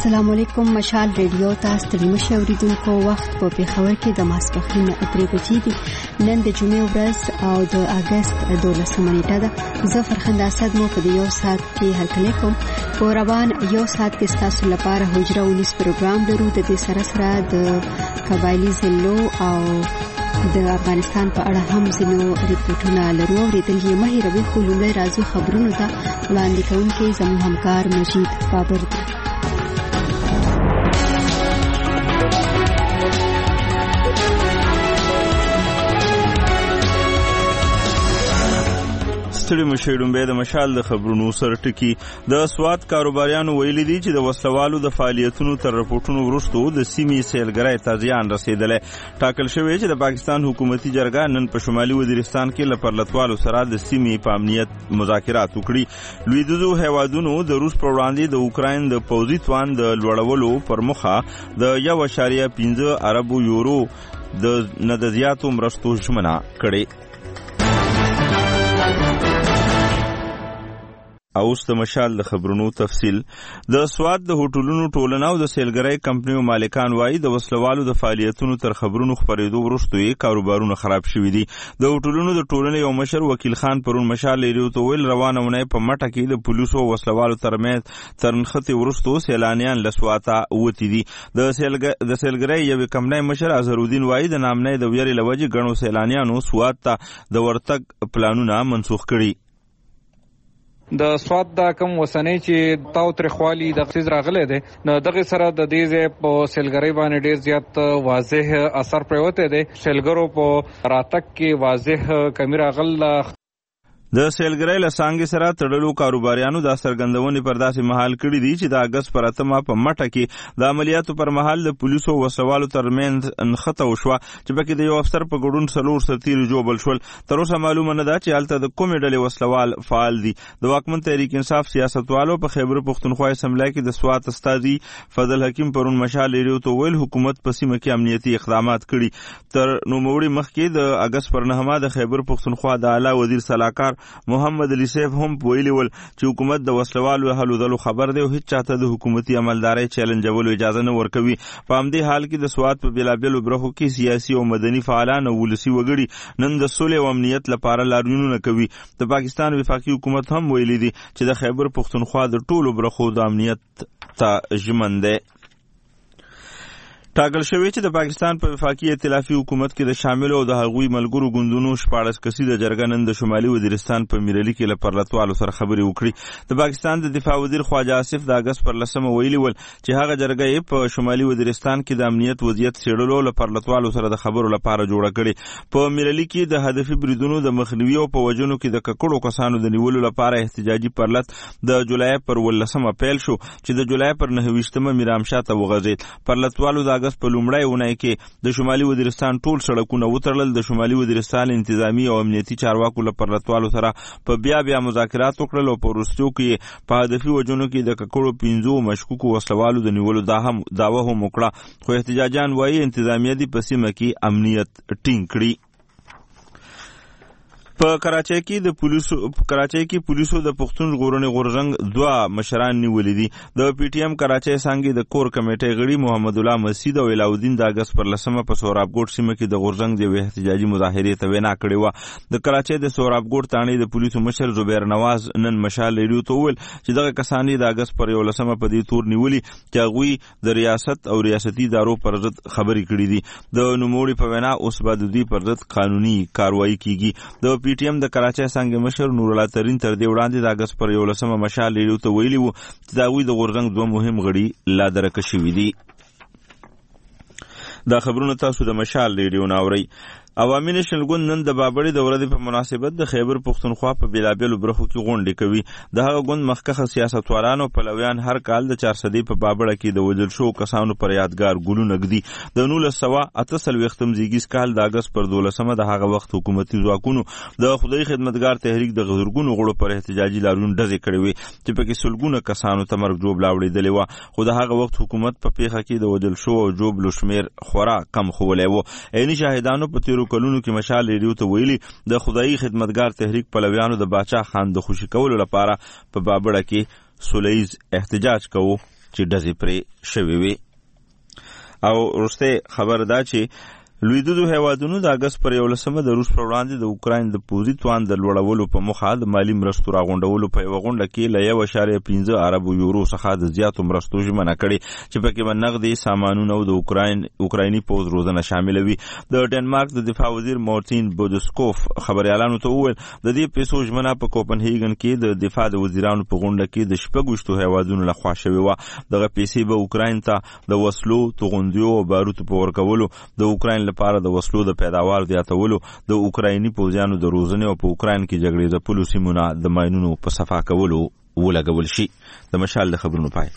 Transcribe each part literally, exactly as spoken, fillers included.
السلام علیکم. مشال ریډیو تاسو ته مشه اوریدونکو وخت په پیښور کې د ماسپښین درې بجې دي. نن د جمعې ورځ او د اگست دولسمه نیټه ده. زه فرخنده اسد مو په یو ساعت کې هرکلی کوم. په روان یو ساعت کې تاسو لپاره حجره ونیس پروګرام لرو. د دې سره سره د قبایلی ضلعو او د افغانستان په اړه هم ځینو ریپورتونه لرو. اوریدل یې مه هېروئ. خو لومړی راځو خبرونو ته. وړاندې کوونکی زموږ همکار مجید بابر دی. ستړي مشیډم به د مشال د خبرونو سره ټکی. د سواد کاروباریانو ویلي دي چې د وسلوالو د فعالیتونو تر رپورټونو وروسته د سیمې سیلګرۍ ته زیان رسیدلی. ټاکل شوی چې د پاکستان حکومتي جرګه نن په شمالي وزیرستان کې له پرلتوالو سره د سیمې په امنیت مذاکرات وکړي. لویدیځو هیوادونو د روس پر وړاندې د اوکراین د پوځي توان د لوړولو پر موخه د یو اعشاریه پنځه اربو یورو د نه د زیاتو مرستو ژمنه کړې. اوس د مشال د خبرونو تفصیل. د سواد د هوټلونو ټولنه او د سیلګرۍ کمپنیو مالکان وایي د وسلوالو د فعالیتونو تر خبرونو خبرېدو وروسته یې کاروبارونه خراب شوي دي. د هوټلونو د ټولنې یو مشر وکیل خان پرون مشال ریډیو ته ویل روانه اونۍ په مټه کې د پولیسو او وسلوالو ترمنځ تر نښتې وروسته سیلانیان له سواته وتي دي. د سیلګرۍ یوې کمپنۍ مشر اظهرالدین وایي د نامنۍ د ویرې له وجې ګڼو سیلانیانو سواد ته د ورتګ پلانونه منسوخ کړي. د سواد دا کم وسنۍ چې تاو ترخوالی د خصیز راغلی دی نو دغه سره د دې ځای په سیلګرۍ باندې ډېر زیات واضح اثر پرېوتی دی. سیلګرو په راتګ کې واضح کمی راغله. د سیلګرۍ له څانګې سره تړلو کاروباریانو دا څرګندونې پر داسې مهال کړي دي چې د اګست پر اتمه په مټه کې د عملیاتو پر مهال د پولیسو او وسلوالو ترمنځ نښته وشوه چې پکې د یو افسر په ګډون څلور سرتیري ژوبل شول. تر اوسه معلومه نه ده چې هلته د کومې ډلې وسلوال فعال دي. د واکمن تحریک انصاف سیاستوالو په خیبر پښتونخوا اسمبلی کې د سوات استازي فضل حکیم پرون مشال ریډیو ته ویل حکومت په سیمه کې امنیتي اقدامات کړي. تر نوموړي مخکې د اګست پر نهمه د خیبر پښتونخوا د اعلی وزیر سلاکار محمد علي سیف هم ویلي ول چې حکومت د وسلوالو هلو دلو خبر دی او هیڅ چاته د حکومتي عملدارۍ چیلنجولو اجازه نه ورکوي. په همدې حال کې د سواد په بېلابېلو برخو کې سیاسي او مدني فعالان او ولسي وګړي نن د سولې او امنیت لپاره لاریونونه کوي. د پاکستان وفاقي حکومت هم ویلي دي چې د خیبر پښتونخوا د ټولو برخو د امنیت ته ژمن دی. ټاکل شوی چې د پاکستان په وفاقي ائتلافي حکومت کې د شامل او د هغوی ملګرو ګوندونو شپاړس کسیزه جرګه نن د شمالي وزیرستان په میرلي کې له پرلتوالو سره خبرې وکړي. د پاکستان د دفاع وزیر خواجه آصف د اګست پر لسمه ویلي ول چې هغه جرګه یې په شمالي وزیرستان کې د امنیت وضعیت څېړلو له پرلتوالو سره د خبرو لپاره جوړه کړې. په میرلي کې د هدفي بریدونو د مخنیوي او په وژنو کې د ککړو کسانو د نیولو لپاره احتجاجي پرلت د جولای پر ولسمه پیل شو چې د جولای پر نهه ویشتمه میرامشاه ته وغځېد. پرلتوالو د په لومړی اونۍ کې د شمالي وزیرستان ټول سړکونه وتړل. د شمالي وزیرستان انتظامی او امنیتي چارواکو له پرلتوالو سره په بیا بیا مذاکرات وکړل او په وروستیو کې په هدفي وژنو کې د ککړو پنځو مشکوکو وسلوالو د نیولو دعوه هم وکړه. خو احتجاجان وایي انتظامیه دې په سیمه کې امنیت ټینګ کړي. په کراچۍ کې د پولیسو په کراچۍ کې پولیسو د پښتون ژغورنې غورځنګ دوه مشران نیولي دي. د پی ټی ایم کراچۍ څانګې د کور کمیټې غړي محمد الله مسعود او علاؤالدین د اګست پر لسمه په سورابګوټ سیمه کې د غورځنګ د احتجاجي مظاهرې ته وینا کړې وه. د کراچۍ د سورابګوټ تاڼې د پولیسو مشر زبیر نواز نن مشال ریډیو ته وویل چې دغه کسان د اګست پر یولسمه په دې تور نیولي چې هغوی د ریاست او ریاستي ادارو پر ضد خبرې کړې دي. د نوموړي په وینا اوس به د دوی پر ضد قانوني کاروایي کیږي. د پی ټی ایم د کراچۍ څانګې مشر نور الله ترین تر دې وړاندې د اګست پر یولسمه مشال ریډیو ته ویلي وو چې د هغوی د غورځنګ دوه مهم غړي لا درکه شوي دي. دا خبرونه تاسو د مشال ریډیو نه اورئ. عوامي نېشنل ګوند نن د بابړې د ورځې په مناسبت د خیبر پښتونخوا په بېلابېلو برخو کې غونډې کوي. د هغه ګوند مخکښه سیاستوالان او پلویان هر کال د چارسدې په بابړه کې د وژل شوو کسانو پر یادګار ګلونه ږدي. د نولس سوه اته څلوېښتم زېږدیز کال د اګست پر دولسمه د هغه وخت حکومتي ځواکونو د خدای خدمتګار تحریک د زرګونو غړو پر احتجاجي لاریون ډزې کړې وې چې پکې سلګونه کسانو ته مرګ ژوبله اورېدلې وه. خو د هغه وخت حکومت په پیښه کې د وژل شوو او ژوبلو شمېر خورا کم ښوولی و. عیني شاهدانو په تېرو کلونو کې مشال ریډیو ته ویلي د خدایي خدمتګار تحریک پلویانو د باچا خان د خوشي کولو لپاره په بابړه کې سوله ییز احتجاج کوو. چې ډزې پرې شوې وي. او وروسته خبر دا چې لویدودو هیوادونو د اګست پر یولسمه د روس پر وړاندې د اوکراین د پوځي توان د لوړولو په موخه د مالي مرستو راغونډولو په یوه غونډه کې له یو اعشاریه پنځه اربو یورو څخه د زیاتو مرستو ژمنه کړې چې پکې به نغدي سامانونه او د اوکراین اوکرایني پوځ روزنه شامله وي. د ډنمارک د دفاع وزیر مارتین بودسکوف خبريالانو ته وویل د دې پیسو ژمنه په کوپنهیګن کې د دفاع د وزیرانو په غونډه کې د شپږ هیوادونو لخوا شوې وه. دغه پیسې به اوکراین ته د وسلو، توغندیو او باروتو په ورکولو، د اوکراین لپاره د وسلو د پیداوار زیاتولو، د اوکرایني پوځیانو د روزنې او په اوکراین کې جګړې ځپلو سیمونه د ماینونو په صفا کولو ولګول شي. د مشال د خبرونو پای.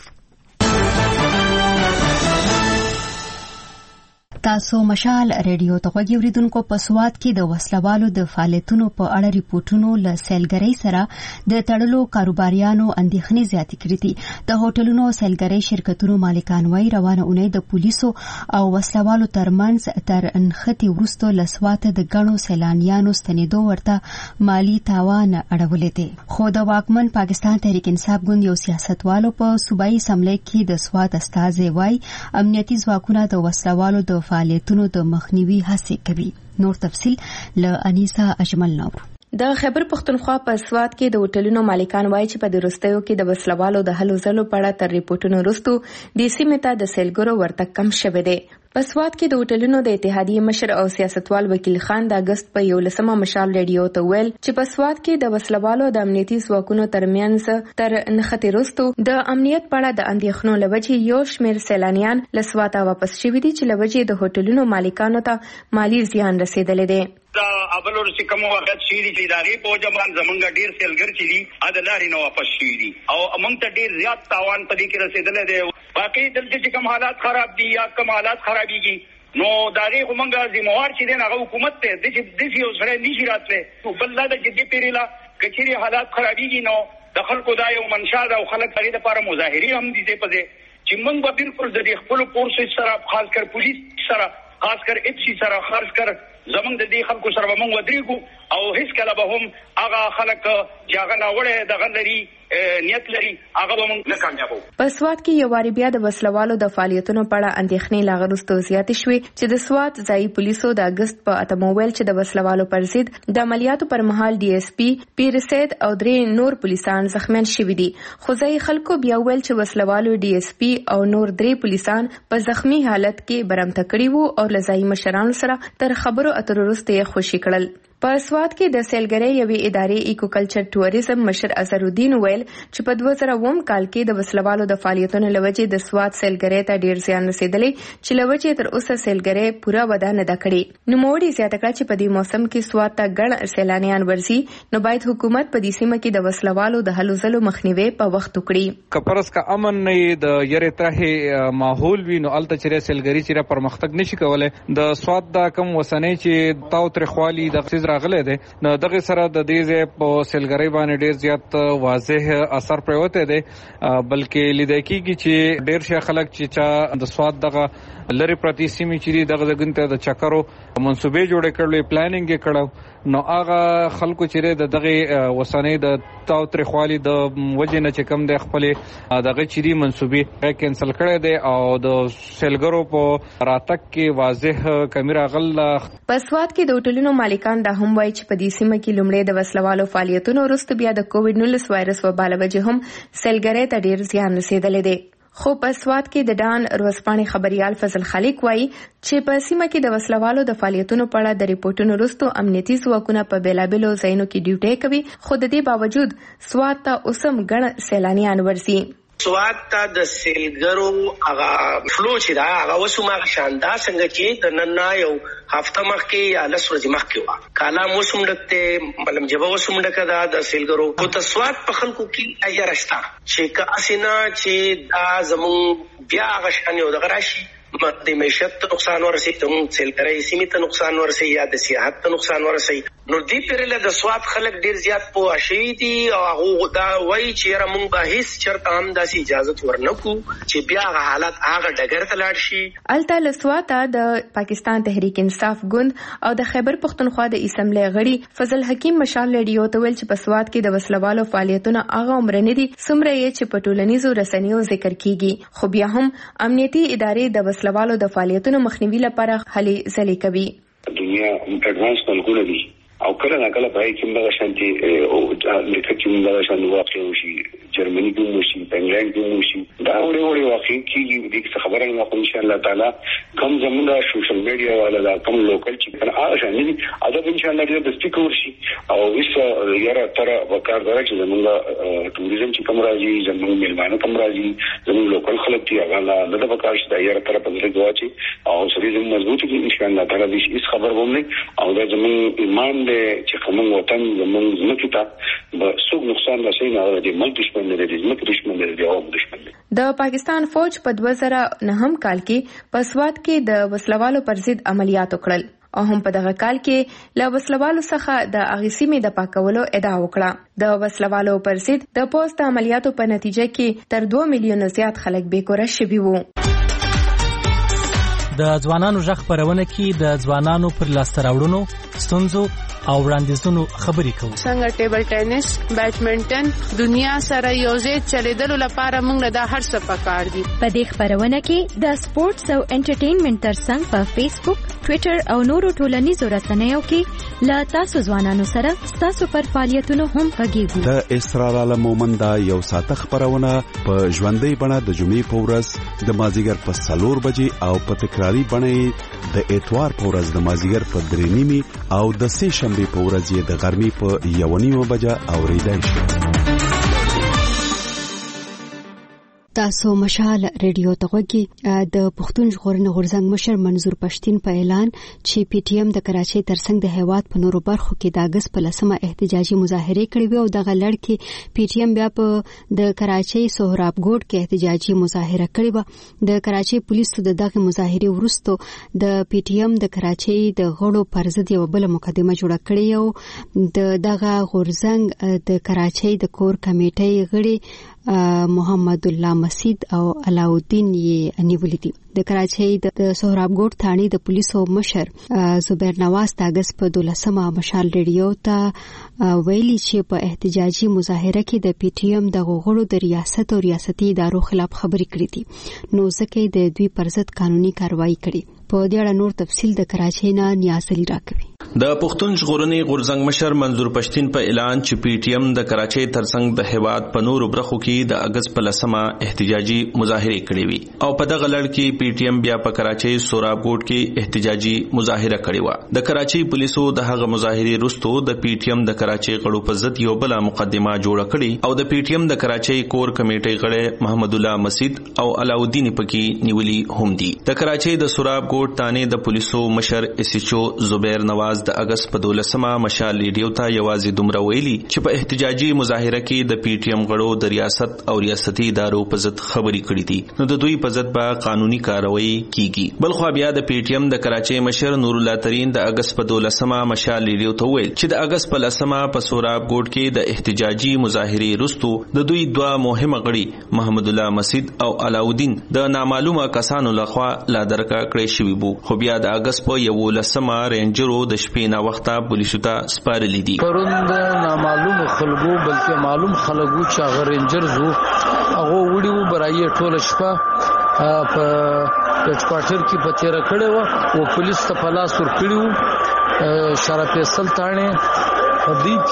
تاسو مشال ریډیو ته غوږی اوریدونکو. په سواد کې د وسلوالو د فعالیتونو په اړه ریپورتونو له سیلګرۍ سره د تړلو کاروباریانو اندېښنې زیاتې کړې دي. د هوټلونو او سیلګرۍ شرکتونو مالکان وايي روانه اونۍ د پولیسو او وسلوالو ترمنځ تر انختی وروسته له سواته د ګڼو سیلانیانو ستنېدو ورته مالی تاوان اړولی دی. خو د واکمن پاکستان تحریک انصاف ګوند یو سیاستوالو په صوبایي اسمبلی کې د سواد استازی وايي امنیتي ځواکونه د وسلوالو د فعالیتونو د مخنیوي هڅې کوي. نور تفصیل له انیسا اجمل نور. د خیبر پختونخوا په سواد کې د هوټلونو مالکان وایي چې په درستیو کې د وسلوالو د هلو ځلو په اړه تر ریپورتونو وروسته د سیمې ته د سیلګرو ورتګ کم شوی دی. په سواد کې د هوټلونو د اتحادیې مشر او سیاستوال وکیل خان د اګست په یولسمه مشال ریډیو ته ویل چې په سواد کې د وسلوالو د امنیتي ځواکونو ترمنځ تر نښتې وروسته د امنیت په اړه د اندېښنو له وجې یو شمېر سیلانیان له سواته واپس شوي دي چې له وجې د هوټلونو مالکانو ته مالي زیان رسېدلی دی. دا اولور چې کوم وخت شي دي چې داغي په جمان زمونږ ډیر سیلګر چې دي ادلاري نو واپس شي دي او موږ ته ډیر زیات تاوان پدې کې رسیدل دي. باقي دلته چې کوم حالات خراب دي یا کوم حالات خرابيږي نو داغي کومه ذمہوار چې دغه حکومت ته د دې یو سره نشي راتله بل لا د جدي پیریلا کچري حالات خرابيږي نو د خلکو دا یو منشا او خلک لري د لپاره مظاهري هم دي په دې چې موږ به بالکل د خپل پورس سره خاص کر پولیس سره خاص کر اپسی سره خاص کر زمونږ د دې خلکو سره به موږ ودرېږو او هیڅ کله به هم هغه خلک چې هغه ناوړه دغه لري نیت لري هغه به موږ نه کامیابو. په سواد کې یو واري بیا د وسلوالو د فعالیتونو په اړه اندېښنې لا وروسته زیاتې شوې چې د سواد ځایي پولیسو د اګست په اتمه ویل چې د وسلوالو پر ضد د عملیاتو پر مهال ډي اس پي پیر سید او درې نور پولیسان زخمیان شوي دي. خو ځایي خلکو بیا ویل چې وسلوالو ډي اس پي او نور درې پولیسان په زخمی حالت کې برمته کړي وو او له ځایي مشرانو سره تر خبرو اترو وروسته یې خوشي کړل. په سواد کې د سیلګرۍ یوې ادارې ایکوکلچر ټوریزم مشر اظهرالدین ویل چې په دوه زره اووم کال کې د وسلوالو د فعالیتونو له وجې د سواد سیلګرۍ ته ډیر زیان رسېدلی چې له وجې تر اوسه سیلګرۍ پوره وده نه ده کړې. نوموړي زیاته کړه چې په دې موسم کې سواد ته ګڼ سیلانیان ورځي نو باید حکومت په دې سیمه کې د وسلوالو د هلو ځلو مخنیوي په وخت وکړي. کپرس کا امن نه د یری ترې ماحول وي نو الته چې سیلګرۍ چې پرمختګ نشي کولای. د سواد د کم وسنۍ چې تاو تر خوالي د راغله ده نو دغه سره د دې په سیلګرۍ باندې ډیر زیات واضح اثر پروته ده بلکې لیدای کیږي چې ډیر شي خلک چې چا د سواد دغه لری پرتی سیمې چې دغه دغه د چکرو منسوبې جوړ کړل پلانینګ یې کړو نو هغه خلکو چې دغه وسنۍ د تاو تر خوالي د وجه نه چې کم د خپل دغه چيري منسوبې کینسل کړي دي او د سیلګرو په راتک کې واضح کمی راغل. په سواد کې د هوټلونو مالکان دا هم وایي چې په دې سیمه کې لومړی د وسلوالو فعالیتونو وروسته بیا د کووډ نولس وایرس وبا له وجې هم سیلګرۍ ته ډیر زیان رسېدلی دی. خو په سواد کې د ډان ورځپاڼې خبريال فضل خالق وایي چې په سیمه کې د وسلوالو د فعالیتونو په اړه د ریپورتونو وروسته امنیتي ځواکونه په بیلابیلو ځایونو کې ډیوټي کوي خو د دې باوجود سواد ته اوسم ګڼ سیلانیان ورځي. سواد ته د سیلګرو هغه فلو چې دا هغه وسومه شاندار څنګه چې د نن یو هفته مخکې یا لس ورځې مخکې وه کالا موسم ډکته ملم جبه وسوم ډکه دا د سیلګرو خو د سواد په خلکو کې اجر شته چې که اسنه چې دا زمون بیا هغه شان یو دغه راشي د معیشت ته نقصان ورسي، د سیلګرۍ سیمې ته نقصان ورسي یا د سیاحت ته نقصان ورسي. نو دې پرله د سواد خلک ډیر زیات پوه شوي دي او هغه دا وایي چې یاره موږ به هیڅ چرته هم داسې اجازه ورنکو چې بیا هغه حالت هغه ډګر ته لاړ شي. الته له سواته د پاکستان تحریک انصاف ګوند او د خیبر پښتونخوا د اسمبلی غړي فضل حکیم مشال رادیو ته ویل چې په سواد کې د وسلوالو فعالیتونه هغه عمر نه دي څومره یې چې په ټولنیزو رسنیو ذکر کیږي، خو بیا هم امنیتي ادارې د وسلوالو د فعالیتونو مخنیوي لپاره هلې ځلې کوي. دنیا اډوانس ملکونه دي او کله نه کله به کوم دغه شانتي او امریکا کې موږ دغه شان واقع وشي، جرمني کې وشي، انګلند کې وشي، دا وړي وړي واقع کیږي. دې څه خبره نه کوم ان شاء الله تعالی کوم زموږه سوشل میډیا والا کوم لوکل چې کنه هغه شان دي ادب ان شاء الله دې د سپیکر شي او وسه یاره تر وکړ درته زموږه ټوریزم چې کوم راځي، زموږ میلمانه کوم راځي، زموږ لوکل خلک دي هغه نه د وکړ شي دا یاره تر په دې دواچی او سړي زموږ مضبوط دي ان شاء الله تعالی دې هیڅ خبر ومني او دا زموږ ایمان چې کوم وطن زموږ زمکه ته به څوک نقصان رسوي نه ورته ملک دشمن نه دي، زمکه دشمن نه دي او دشمن دي. د پاکستان فوج په دوه زره نهم کال کې په سواد کې د وسلوالو پر ضد عملیات وکړل او هم په دغه کال کې له وسلوالو څخه د اغیسیمې د پاکولو ادعا وکړه. د وسلوالو پر ضد د پوسټ عملیاتو په نتیجه کې تر دوه میلیونه زیات خلک بیکوره شوي وو. د ځوانانو ژغ خپرونه کې د ځوانانو پر لاسته راوړنو، ستونزو او وړاندیزونو خبرې کوو. څنګه ټیبل ټینس، بیډمنټن دنیا سره یوځای چلیدلو لپاره موږ له دا هر څه پکار دي. په دې خبرونه کې د سپورتس او انټرټینمنټ ترڅنګ په فیسبوک، ټوئیټر او نورو ټولنیزو رسنیو کې له تاسو ځوانانو سره تاسو پر فعالیتونو هم غږیږو. د اسرار عالم مومند یو ساعت خبرونه په ژوندۍ بڼه د جمعې په ورځ د مازیګر په څلور بجې او په تکراری بڼه د اتوار په ورځ د مازیګر په درې نیمې او د سه شنبه په ورځ یې د غرمې په یو نیمه بجه اوریدای شي. تاسو مشال ریډیو ته غوږی. د پښتون ژغورنې غورځنګ مشر منظور پښتين په اعلان چې پی ټی ایم د کراچۍ ترڅنګ د هیواد په نورو برخو کې د اگست په لسمه احتجاجي مظاهره کړې وي او دغه لړ کې پی ټی ایم بیا په د کراچۍ سهراب ګوټ کې احتجاجي مظاهره کړې و. د کراچۍ پولیسو د دغه مظاهره وروسته د پی ټی ایم د کراچۍ د غړو پر ضد یو بل مقدمه جوړه کړې او د دغه غورځنګ د کراچۍ د کور کمیټې غړي محمد الله مسید او علاؤالدین یې نیولې دي. د کراچۍ د سهراب ګوټ ثاني د پولیسو مشر زبیر نواز د اگست په دولسمه مشال ریډیو ته ویلي چې په احتجاجي مظاهره کې د پی ټی ایم د غړو د ریاست او ریاستي ادارو خلاف خبرې کړې دي، نو ځکه د دوی پر ضد قانوني کاروایی کړې. په دې اړه نور تفصیل د کراچۍ نه نیاز علي راکوي. د پښتون ژغورنې غورځنګ مشر منظور پښتين په اعلان چې پی ټی ایم د کراچۍ ترڅنګ د هیواد په نورو برخو کې د اگست په لسمه احتجاجي مظاهره کړې وي او په دغه لړ کې پی ټی ایم بیا په کراچۍ سوراب ګوټ کې احتجاجي مظاهره کړې و. د کراچۍ پولیسو د هغه مظاهره وروسته د پی ټی ایم د کراچۍ غړو په ضد یو بل مقدمه جوړه کړې او د پی ټی ایم د کراچۍ کور کمیټې غړي محمد الله مسید او علاؤالدین پکې نیولي هم دي. د کراچۍ د سوراب ګوټ تانه د پولیسو مشر اس ایچ او زبیر نواز د اگست په دولسمه مشال ریډیو ته یوازې دومره ویلي چې په احتجاجي مظاهره کې د پی ټی ایم غړو د ریاست او ریاستي ادارو په ضد خبرې کړې دي، نو د دوی په ضد به قانوني کاروایی کیږي. بل خو بیا د پی ټی ایم د کراچۍ مشر نور الله ترين د اگست په دولسمه مشال ریډیو ته ویل چې د اگست په لسمه په سوراب ګوټ کې د احتجاجي مظاهره وروسته د دوی دوه مهمه غړي محمد الله مسید او علاؤالدین د نامعلومه کسانو لخوا لا درکا کړی شوی وو، خو بیا د اگست په یو لسمه رینجرو د شپې نه وخته پولیسو ته سپارلې دي. پروند نامعلوم خلګو بلکې معلوم خلګو چې هغه رینجرز وو هغه وړي برایي ټول شپه په هډکوارټر کې په تیر کړي وو او پولیس ته په لاس ور کړی وو. شرف فیصل تانه په دې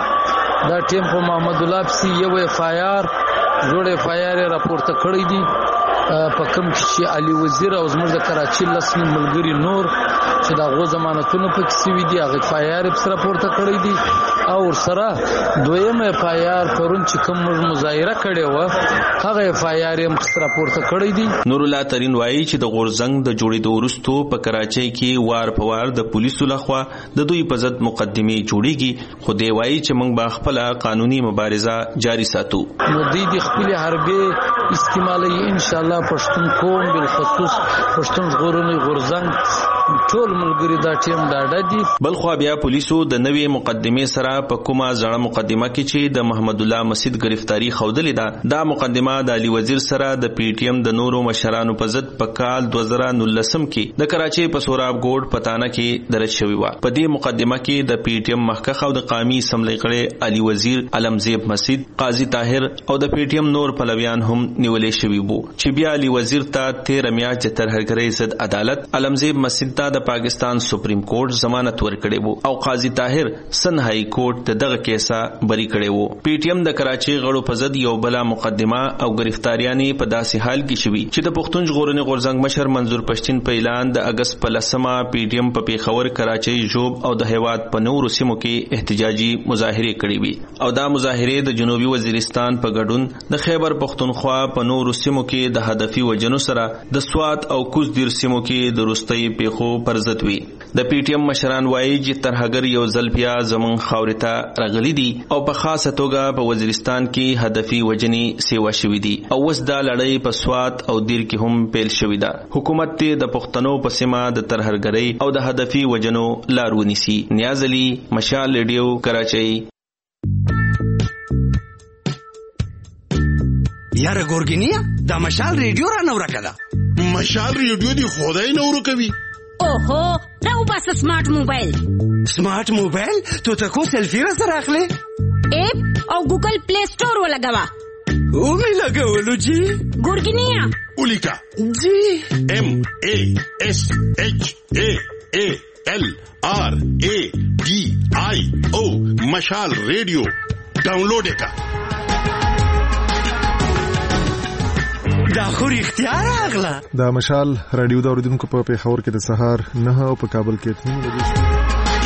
کې دا ټیم په محمد الله پسی یو اف آی آر جوړ اف آی آر راپورته کړی دي په کوم چې علي وزیر او زموږ د کراچۍ لسمي ملګری نور چې دا غو ضمانتونه په کیسې وی دي هغه اف آی آر پر راپورته کړی دي او سره دویم اف آی آر پرون چې کوم مظاهره کړي و هغه اف آی آر هم پر راپورته کړی دي. نور الله ترين وایي چې د غورځنګ د جوړېدو وروسته په کراچۍ کې وار په وار د پولیسو لخوا د دوی په ضد مقدمه جوړیږي، خو دی وایي چې موږ به خپل قانوني مبارزه جاری ساتو. نو دوی د خپل حربي استعمالي ان شاء الله پښتون قوم بالخصوص پښتون ژغورنې غورځنګ ټول ملګری دا ټیم ډاډه دي. بل خو بیا پولیسو د نوې مقدمه سره په کومه ځړه مقدمه کې چې د محمد الله مسجد گرفتاری خوندلې ده دا مقدمه د علي وزیر سره د پی ټی ایم د نورو مشرانو په ضد په کال دوه زره نولسم کې د کراچۍ په سوراب ګوډ پتانه کې درج شوی و. په دې مقدمه کې د پی ټی ایم مخکخ او د قومي اسمبلی غړي علي وزیر علمزیب مسجد قاضي طاهر او د پی ټی ایم نور پلویان هم نیولې شوی وو چې بیا علي وزیر ته تیره میاشت ترهګرۍ ضد عدالت علمزیب مسجد ته د پاکستان سپریم کورټ ضمانت ورکړی وو او قاضي طاهر سن هاي کورټ ته دغه کیسه بری کړی وو. پی ټی ایم د کراچۍ غړو په ضد یو بل مقدمه او گرفتاریانې په داسې حال کې شوي چې د پښتون ژغورنې غورځنګ مشر منظور پښتین په اعلان د اگست په لسمه پی ټی ایم په پیښور کراچۍ ژوب او د هیواد په نورو سیمو کې احتجاجي مظاهره کړې وي او دا مظاهره د جنوبي وزیرستان په ګډون د خیبر پښتونخوا په نورو سیمو کې د هدفي وجنو سره د سوات او کوز دیر سیمو کې د روستۍ پیښو پر ضد وي. د پی ټی ایم مشران وایي چې ترهګر یو ځل بیا زمون خاورته راغلي دي او په خاصه توګه په وزیرستان کې هدفي وجنې سیوا شوې دي او اوس دا لړۍ په سوات او دیر کې هم پیل شوې ده. حکومت ته د پښتنو په سیمه د ترهګرۍ او د هدفي وجنو لار ونیسي. نیاز علي، مشال ریډیو، کراچۍ. یاره ګورګینیا دا مشال ریډیو را نو راکړه. مشال ریډیو دی خدای نو ورکوي. اوهو راو بس سمارټ موبایل. سمارټ موبایل تو تکو سیلفی را سره اخلي اپ او ګوګل پلی سٹور ولګوا او می لګولو جی ګورګینیا اولیکا جی ام ا اس اچ ا ا ال آر ا ډي آی او مشال ریډیو ډاونلوډ وکړه. دا خو اختیار اغلا دا مشال رادیو دا اوریدونکو په پیښور کې د سهار نه او په کابل کې نیم بجې.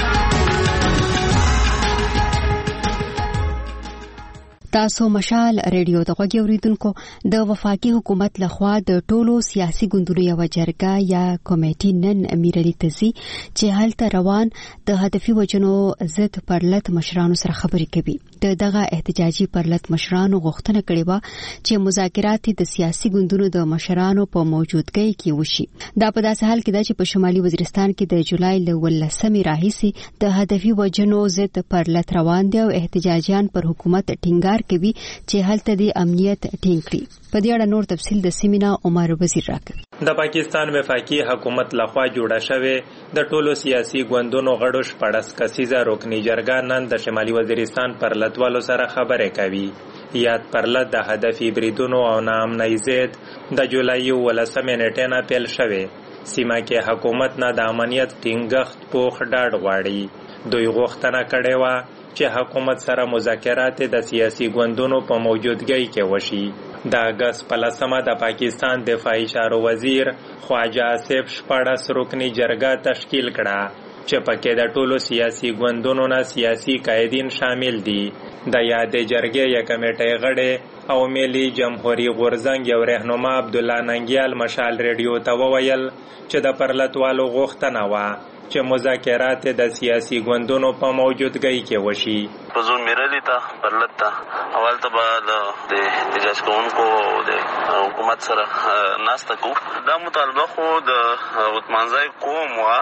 تاسو مشال ریډیو ته غوږی اوریدونکو د وفاقي حکومت لخوا د ټولو سیاسي ګوندونو یو جرګه یا کمیټې نن امیرعلی تزي چې هلته روان د هدفي وجنو ضد پرلط مشرانو سره خبرې کوي. د دغه احتجاجي پرلط مشرانو غوښتنه کړې و چې مذاکرات د سیاسي ګوندونو د مشرانو په موجودګۍ کې وشي. دا په داسې حال کې ده چې په شمالي وزیرستان کې د جولای ل ولسمې راهیسې د هدفي وجنو ضد پرلط روان دي او احتجاجیان پر حکومت ټینګار کوي چې هلته د امنیت ټینګ کړي. په دې اړه نور تفصیل د سیمینا عمر وزیر راکړي. د پاکستان وفاقي حکومت لخوا جوړه شوې د ټولو سیاسي ګوندونو غړو شپږ کسیزه رکني جرګه نن د شمالي وزیرستان پر لټوالو سره خبرې کوي. یاد پرلط د هدفي بریدونو او ناامنۍ ضد د جولای ولسمې نیټه نه پیل شوې. سیمه کې حکومت نه د امنیت ټینګښت پوخ ډاډ غواړي. دوی غوښتنه کړې وه چې حکومت سره مذاکرات د سیاسي ګوندونو په موجودګۍ کې وشي. د اگست په لسمه د پاکستان دفاعي چارو وزیر خواجه آصف شپاړس رکني جرګه تشکیل کړه چې پکې د ټولو سیاسي ګوندونو نه سیاسي قائدین شامل دي. د یادې جرګې یک کمیټې غړي او ملي جمهوریت غورځنګ یو رهنما عبدالله ننګیال مشال ریډیو ته وویل چې د پرلطوالو غوښتنه وه چې مذاکرات د سیاسي ګوندونو په موجودګۍ کې وشي. په زون میرلی ته پرلط ته اول ته به د احتجاج کوونکو د حکومت سره ناسته کو. دا مطالبه خو د عثمانزای قوم وه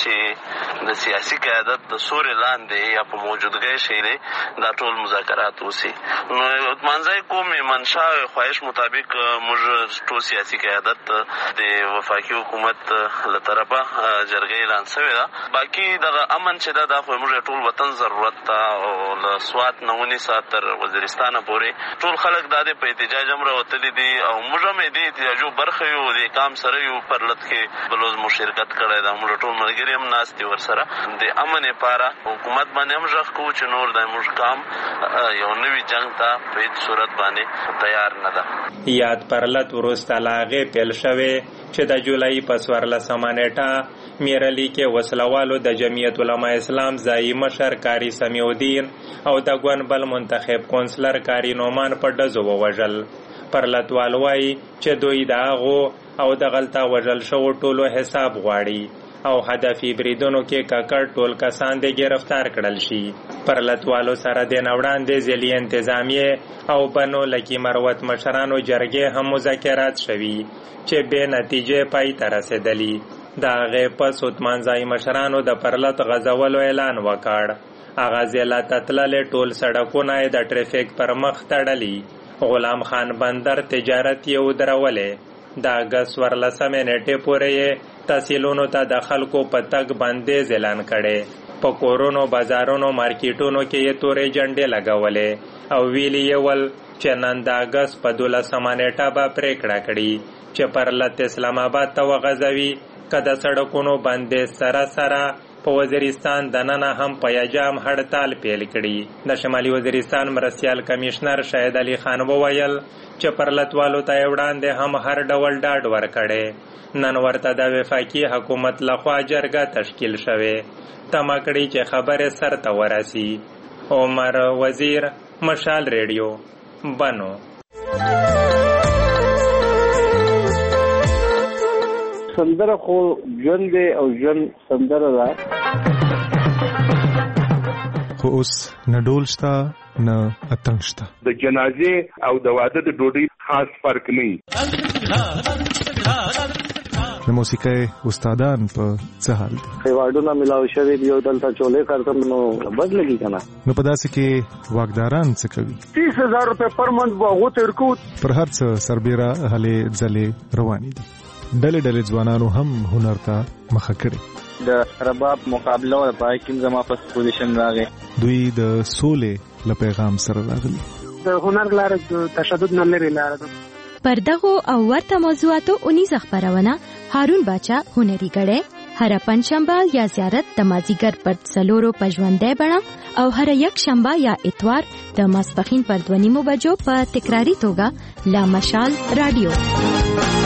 چې د سیاسي قیادت د سوري لاندې یا په موجودګۍ شي دا ټول مذاکرات وشي. نو عثمانزای قوم منشا او خواهش مطابق موږ ټول سیاسي قیادت د وفاقي حکومت له طرفه جرګه اعلان شوې ده. باقي دغه امن چې دا د موږ ټول وطن ضرورت ته او له سوات نه ونیسه تر وزیرستان پورې ټول خلک دا د په احتجاج هم راوتلي دي او موږ هم د احتجاجو برخه یو د کام سره یو پرلط کې بلوز مو شرکت کړی دا موږ ټول ملګري هم ناست دي ورسره د امن لپاره حکومت باندې هم ژغ کوو چې نور د موږ کام یو نوي جنګ ته په هیڅ صورت باندې تیار نه ده. یاد پرلط وروسته لا هغې پیل شوې چې د جولای په څوارلسمه نیټه میرعلی کې وسلوالو د جمعیت علما اسلام ځایي مشر کاری سمیع الدین او د ګوند منتخب کونسلر کاری نومان په ډزو ووژل. پرلطوال وایي چې دوی د هغو او د غلطه وژل شوو ټولو حساب غواړي او هدفي بریدونو کې ککړ ټول کسان د گرفتار کړل شي. پر لټوالو سره د نوړاندې ځلي انتظامیه او بنو لکی مروت مشرانو جرګې هم مذاکرات شوي چې به نتیجې پای ته رسیدلی. د هغې پس عثمانزای مشرانو د پرلط غځولو اعلان وکړ. هغه ځله ته تللې ټول سړکونه یې د ټریفیک پر مخ تړلي. غلام خان بندر تجارت یې ودرولې. د اګست ورلسمې نیټې پورې یې تحصیلونو ته د خلکو په تګ بندیز اعلان کړی. په کورونو، بازارونو، مارکیټونو کې یې تورې جنډې لګولې او ویلي یې ول چې نن د اګست په دولسمه نیټه به پرېکړه کړي چې پرلط اسلام آباد ته وغځوي که د سړکونو بندیز سره سره په وزیرستان دننه هم په یجام هړتال پیل کړي. د شمالي وزیرستان مرستیال کمیشنر شهید علي خان وویل چې پرلطوالو ته یې وړاندې هم هر ډول ډاډ ورکړی. نن ورته د وفاقي حکومت لخوا جرګه تشکیل شوې. تمه کړي چې خبرې سر ته ورسي. عمر وزیر، مشال ریډیو، بنو. سندره خو ژوند دی او ژوند سندره ده. خو اوس نه ډول شته نه اتڼ شته. د جنازې او د واده د ډوډۍ خاص فرق نه. د موسیقۍ استادان په څه حال دي؟ ایوارډونه ملاو شوي دي او دلته چولې کارتم نو بد لګي کنه. نو په داسې کې واکداران څه کوي؟ تیس هزار روپے پر منت به هغو ته ورکو. پر هر څه سربیره هلې ځلې روانې دي. ډلې ډلې ځوانانو هم هنر ته مخه کړې. د رباب مقابله او پای کې زما په پوزیشن راغی. دوی د سولې له پیغام سره راغلي. د هنر لاره د تشدد نه لري لاره ده. پر دغو او ورته موضوعاتو اونیزه خبرونه هارون باچا هنري غړې هر پنځشنبه یا زیارت د مازیګر پر څلورو پژوندې بڼه او هر یک شنبه یا اتوار د ماسپخین پر دوه نیمو بجو په تکراری توګه لا مشال رادیو.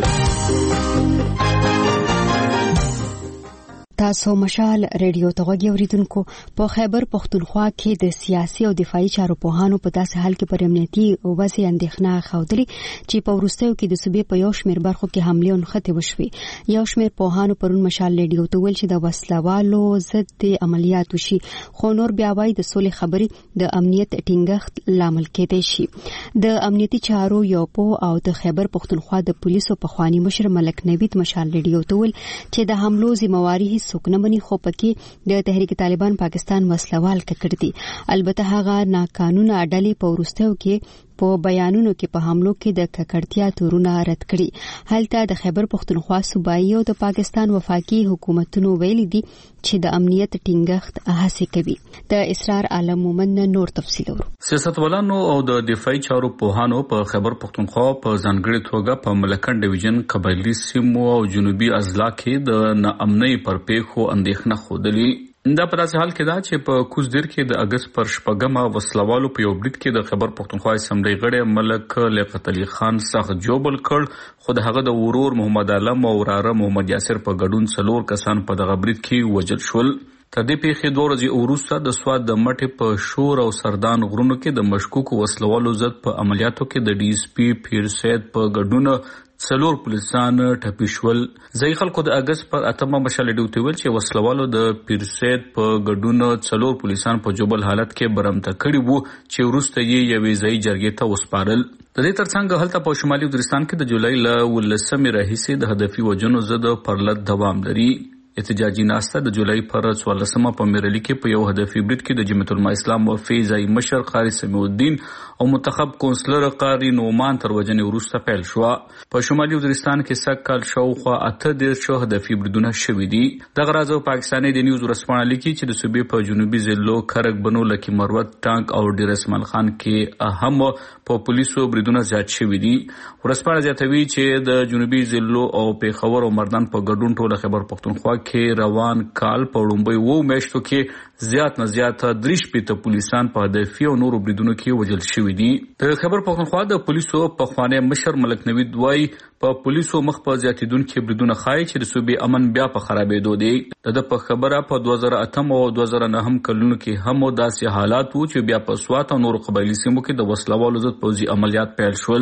تاسو مشال ریډیو ته غوږی اوریدونکو. په خیبر پختونخوا کې د سیاسي او دفاعي چارو پوهانو په داسې حال کې پر امنیتي وضع اندېښنه ښودلې چې په وروستیو کې د صوبې په یو شمېر برخو کې حملې او نښتې وشوې. یو شمېر پوهانو پرون مشال ریډیو ته ویل چې د وسلوالو ضد عملیات وشي، خو نور بیا وایي د سولې خبرې د امنیت ټینګښت لامل کېدای شي. د امنیتي چارو یو پوه او د خیبر پختونخوا د پولیسو پخوانی مشر ملک نوید مشال ریډیو ته ویل چې د حملو ذمہواری څوک نه مني، خو پکې د تحریک طالبان پاکستان وسلوال کړي دي. البته هغه ناقانونه ډلې په وروستیو کې په بیانونو کې په حملو کې د ککړتیا تورونه رد کړي. هلته د خیبر پختونخوا صوبایي او د پاکستان وفاقي حکومتونو ویلي دي چې د امنیت ټینګښت هڅې کوي. د اسرار عالم مومن نور تفصیل ورو. سیاستوالانو او د دفاعي چارو پوهانو په خیبر پختونخوا په ځانګړي توګه په ملکن ډیویژن قبایلی سیمو او جنوبي اضلاع کې د ناامنۍ پر پیښو اندېښنه ښودلې. دا په داسې حال کې ده چې په کوزدیر کې د اګست پر شپږمه وسلوالو په یو بریټ کې د خیبر پختونخوا اسمبلی غړی ملک لیاقت علي خان سخت جوبل کړ، خو د هغه د ورور محمد علم او وراره محمد یاسر په ګډون څلور کسان په دغه بریټ کې وژل شول. تر دې پیښې دوه ورځې وروسته د سوات د مټې په شور او سردان غرونو کې د مشکوکو وسلوالو ضد په عملیاتو کې د ډي اس پي پیر سید په ګډون څلور پولیسان ټپي شول. ځایي خلکو د اګست پر اتمه مشال ډیو ته ویل چې وسلوالو د پیر سید په ګډون څلور پولیسان په جوبل حالت کې برمته کړي وو چې وروسته یې یوې ځایي جرګې ته وسپارل. د دې ترڅنګ هلته په شمالي وزیرستان کې د جولای له ولسمې راهیسې د هدفي وژنو ضد پرلط دوام لري. احتجاجي ناسته د جولای پر څوارلسمه په میرلی کې په یو هدفي بریټ کې د جمعیت العلماء اسلام وفي ځایي مشر قاری سمیع الدین او منتخب کونسلر قاری نومان تر وژنې وروسته پیل شوه. په شمالي وزیرستان کې سږ کال شاوخوا اته دېرش هدفي بریدونه شوي دي. دغه راز پاکستاني د نیوز ورځپاڼه لیکي چې د صوبې په جنوبي ضلعو کرک بنو لکي مروت ټانک او ډیر اسماعیل خان کې هم په پولیسو بریدونه زیات شوي دي. ورځپاڼه زیاتوي چې د جنوبي ضلعو او پیښور او مردان په ګډون ټول خیبر پختونخوا کې روان کال په وړاندې وو میاشتو کې زیات نه زیات دریش پېته پولیسان په هدفي او نورو بریدونو کې وژل شوي دي. د خیبر پختونخوا د پولیسو پخوانی مشر ملک نوید وایي په پولیسو مخ په زیاتیدونکو بریدونه ښایي چې د صوبې امن بیا په خرابېدو دی. د په خبره په دوه زره اتم او دوه زره نهم کلونو کې هم داسې حالات وو چې بیا په سوات او نورو قبایلی سیمو کې د وسلوالو ضد پوځي عملیات پیل شول.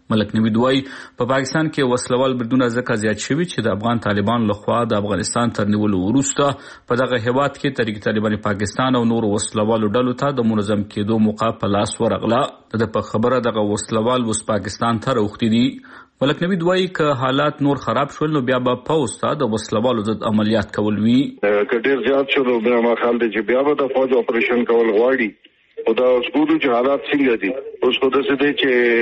ملک نوید وایي په پاکستان کې وسلوال بریدونه ځکه زیات شوي چې د افغان طالبان لخوا د افغانستان تر نیولو وروسته په دغه هیواد کې تحریک طالبان پاکستان او نور وسلوالو ډلو ته د منظم کېدو موقع په لاس ورغله. د په خبره دغه وسلوال اوس پاکستان ته راوښتي دي. ملک نوید وایي که حالات نور خراب شول نو بیا به پوځ ته د وسلوالو ضد عملیات کول وي. که ډېر زیات شول بیا ما خیال دی چې بیا به د فوج اپریشن کول غواړي. او دا اوس ګورو چې حالات څنګه دي. اوس خو داسې دی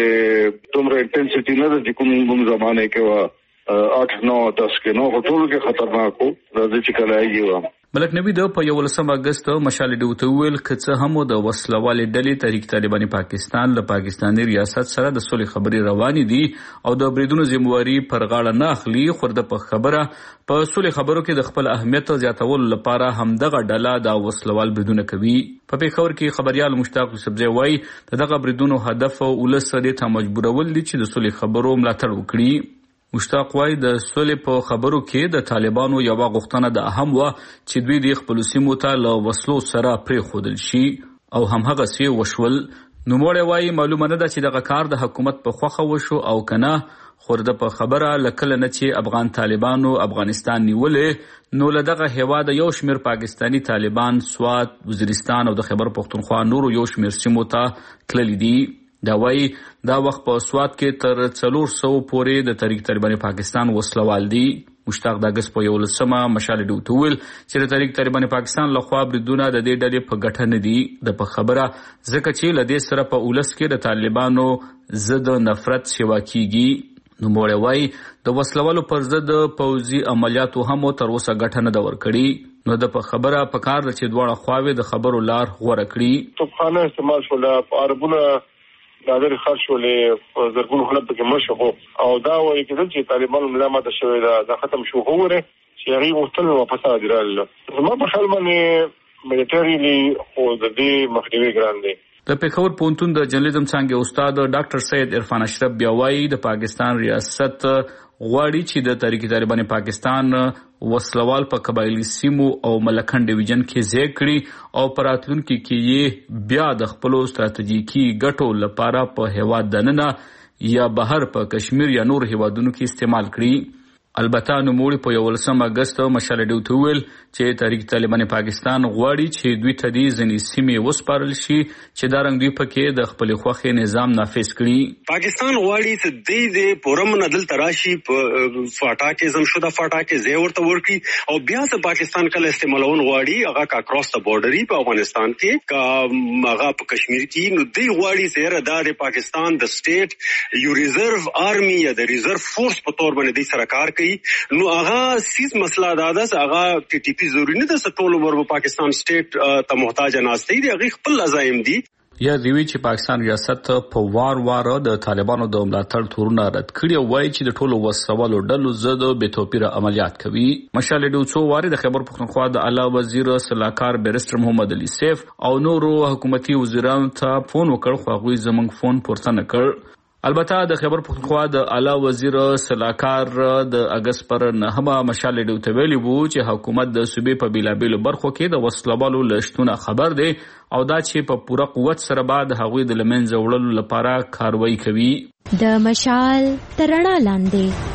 چې دومره انټنسټي نه ده چې کوم کوم زمانه کې وه آټ نو دس کې نو خو ټولو کې خطرناک و. راځي چې کله آئیږي. ملک نوید په یولسم اګست مشال ډیو ته ویل که څه هم د وسلوالې ډلې تحریک طالبان پاکستان له پاکستاني ریاست سره د صلح خبرې روانې دي او د بریدونو ذمہواری پر غاړه نه اخلي، خو د په خبره په صلح خبرو کې د خپل اهمیت زیاتولو لپاره همدغه ډله د وسلوال بریدونه کوي. په پیښور کې خبريال مشتاق یوسفزی وایي دغه بریدونو هدف ولس ته مجبورول دي چې د صلح خبرو ملاتړ وکړي. مشتاق وایي د صلح په خبرو کې د طالبانو یو غوښتنه د اهم و چې دوی د خپل سیمو ته له وسلو سره پرېښودل شي او همهغه سی وشول. نوموړی وایي معلومه نه ده چې دغه کار د حکومت په خوښه وشو او کنه، خو د په خبره لکله نه چې افغان طالبانو افغانستان نیولې نو له دغه هیواد یو شمیر پاکستانی طالبان سوات، وزیرستان او د خیبر پختونخوا نورو یو شمیر سیمو ته تللي دي. دا وایي دا وخت په سوات کې تر څلور سوو پورې د تحریک طالبان پاکستان وسلوال دي. مشتاق د اګست په یولسمه مشال ډیو ته ویل چې د تحریک طالبان پاکستان لخوا بریدونه د دې ډلې په ګټه نه دي. د په خبره ځکه چې له دې سره په اولس کې د طالبانو ضد نفرت شوا کیږي. نوموړی وایي د وسلوالو پر ضد پوځي عملیاتو هم تر اوسه ګټه نه ده ورکړې. نو د په خبره په کار ده چې دواړه خواوې د خبرو لار غوره کړي. توپخانه استعمال شوله، عربونه دا لري خرج ولې زرګونو خلک پکې مړ شو او دا وایي کېدل چې طالبانو ملا ماته شوې ده، دا ختم شو. خو وره چې هغې غوښتل واپس راځي. زما په خیال باندې ملیټریلي خو د دې مخنیوي ګران دی. د پیښور پوهنتون د جرنالیزم څانګې استاد ډاکټر سید عرفان اشرف بیا وایي د پاکستان ریاست غواړي چې د تحریک طالبان پاکستان وسلوال په قبایلی سیمو او ملکن ډیویژن کې ځای کړي او په راتلونکي کې یې بیا د خپلو ستراتیژیکي ګټو لپاره په هیواد دننه یا بهر په کشمیر یا نور هیوادونو کې استعمال کړي. البته نوموړي په یولسم اګست مشال ډیو ته ویل چې تحریک طالبان پاکستان غواړي چې دوی ته دې ځینې سیمې وسپارل شي چې دا رنګ دوی پکې د خپل خوښې نظام نافذ کړي. پاکستان غواړي چې دې دې پورم ندل تراشي په فاټا کې زمشوده فاټا کې ځای ورته ورکړي او بیا چې پاکستان کله استعمالون غواړي هغه کا کراس د بورډري په افغانستان کې کا هغه په کشمیر کې نو دې غواړي چې را د پاکستان د سټیټ یو ریزرو آرمي یا د ریزرو فورس په تور باندې د سرکار نو هغه سیس مسله دا ده چې هغه ټي ټي پی ضروري نه ده چې ټول عمر په پاکستان سټیټ ته محتاج ناشته دي، هغه خپل عزایم دي. یا دوی چې پاکستان ریاست په وار وار د طالبانو د ملاتړ تورونه رد کړي او وایي چې د ټولو وسوالو ډلو ضد بې توپیره عملیات کوي. مشال ډیو څو واري د خیبر پختونخوا د اعلی وزیر صلاحکار بیرستر محمد علي سیف او نورو حکومتي وزیرانو ته فون وکړ خو هغوی زموږ فون پورته نه کړ. البته د خیبر پختونخوا د اعلی وزیر صلاحکار د اګست پر نهمه مشال ډیو ته ویلي وو چې حکومت د صوبې په بیلابیلو برخو کې د وسلوالو له شتونه خبر دی او دا چې په پوره قوت سره بعد هغوی د لمنځه وړلو لپاره کاروایی کوي. د مشال تر رڼا لاندې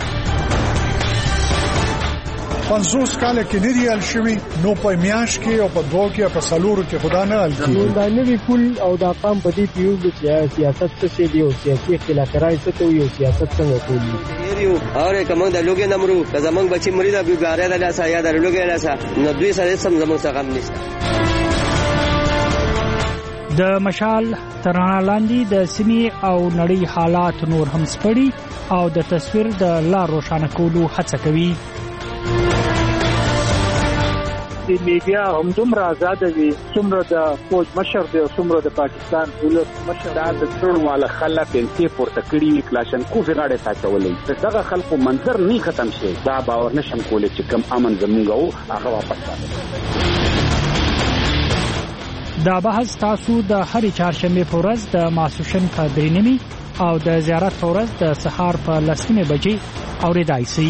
پنځوس کاله کې نه دی حل شوی نو په میاش کې او په دوه کې په سالورو کې خدا نه حل کیږي. دا نوی پول او دا قام په دې پیو چې سیاست څه دی او سیاسي اختلافات څه کوي او سیاست څنګه کوي یو اور کوم د لوګي نمرو که زمونږ بچي مریض ابي ګاره د لاسه یا د لوګي لاسه نو دوی سره سم زمونږ څخه غم نشته. د مشال تر رڼا لاندې د سیمې او نړۍ حالات نور هم سپړي او د تصویر د لار روښانه کولو هڅه کوي. د میډیا هم دومره آزاد دي څومره د فوج مشر دی او څومره د پاکستان دولت مشر د ټول والا خلک انتي پورته کړي کلاشنکوف غاړه ساتولې دغه خلکو منظر نه ختم شي دا باور نشم کولای چې کم امن زمونږ او هغه واپس راځي. دا بحث تاسو د هرې چهارشنبه په ورځ د ماسوشن په درې نیمې او د زیارت په ورځ د سهار په لس نیمې بجې اورېدای شئ.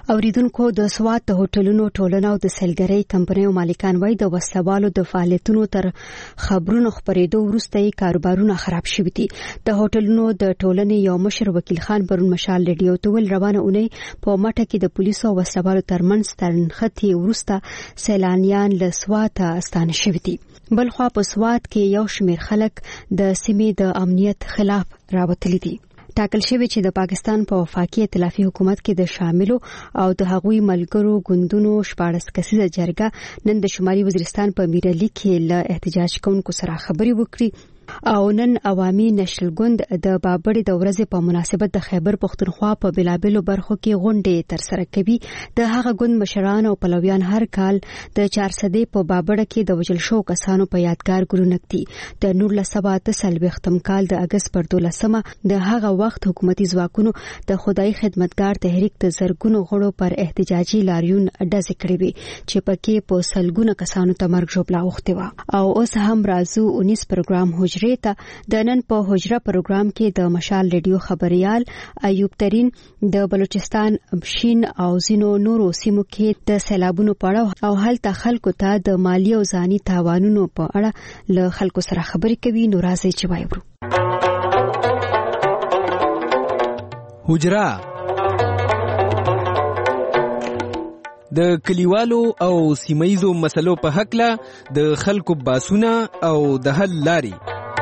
اوریدونکو د سوات د هوټلونو ټولنه او د سیلګرۍ کمپنیو مالکان وایي د وسلوالو د فعالیتونو تر خبرونو خبرېدو وروسته یې کاروبارونه خراب شوي دي. د هوټلونو د ټولنې یو مشر وکیل خان برون مشال ریډیو ته ویل روانه اونۍ په مټه کې د پولیسو او وسلوالو ترمنځ ترنختې وروسته سیلانیان له سواته استانه شوي دي. بلخوا په سوات کې یو شمېر خلک د سیمې د امنیت خلاف راوتلي دي. ټاکل شوی چې د پاکستان په وفاقي ائتلافي حکومت کې د شاملو او د هغوی ملګرو ګوندونو شپاړس کسیزه جرګه نن د شمالي وزیرستان په میرعلي کې له احتجاج کوونکو سره خبرې وکړي او نن عوامي نشل ګوند د بابړې د ورځې په مناسبت د خیبر پښتونخوا په بلابلو برخو کې غونډې ترسره کوي. د هغه ګوند مشران او پلویان هر کال د چارسدې په بابړه کې د وژل شو کسانو په یادګار ګورونه کړي. د نولس سوه اته څلوېښتم کال د اګست پر دولسمه د هغه وخت حکومتي ځواکونو د خدای خدمتګار تحریک د زرګونو غړو پر احتجاجي لاریون ډزې کړې وي چې پکې په سلګونه کسانو ته مرګ ژوبلا اوښتې وه. او اوس هم راځو اونیس پروګرام هجرې ته. د نن په هجره پروګرام کې د مشال ریډیو خبريال ایوب ترين د بلوچستان شین او زینو نورو سیمو کې د سیلابونو په اړه او هلته خلکو ته د مالی او ځاني تاوانونو په اړه له خلکو سره خبرې کوي. نو راځي چې وایو هجره د کلیوالو او سیمایزو مسلو په حق له د خلکو باسونه او د حل لاري.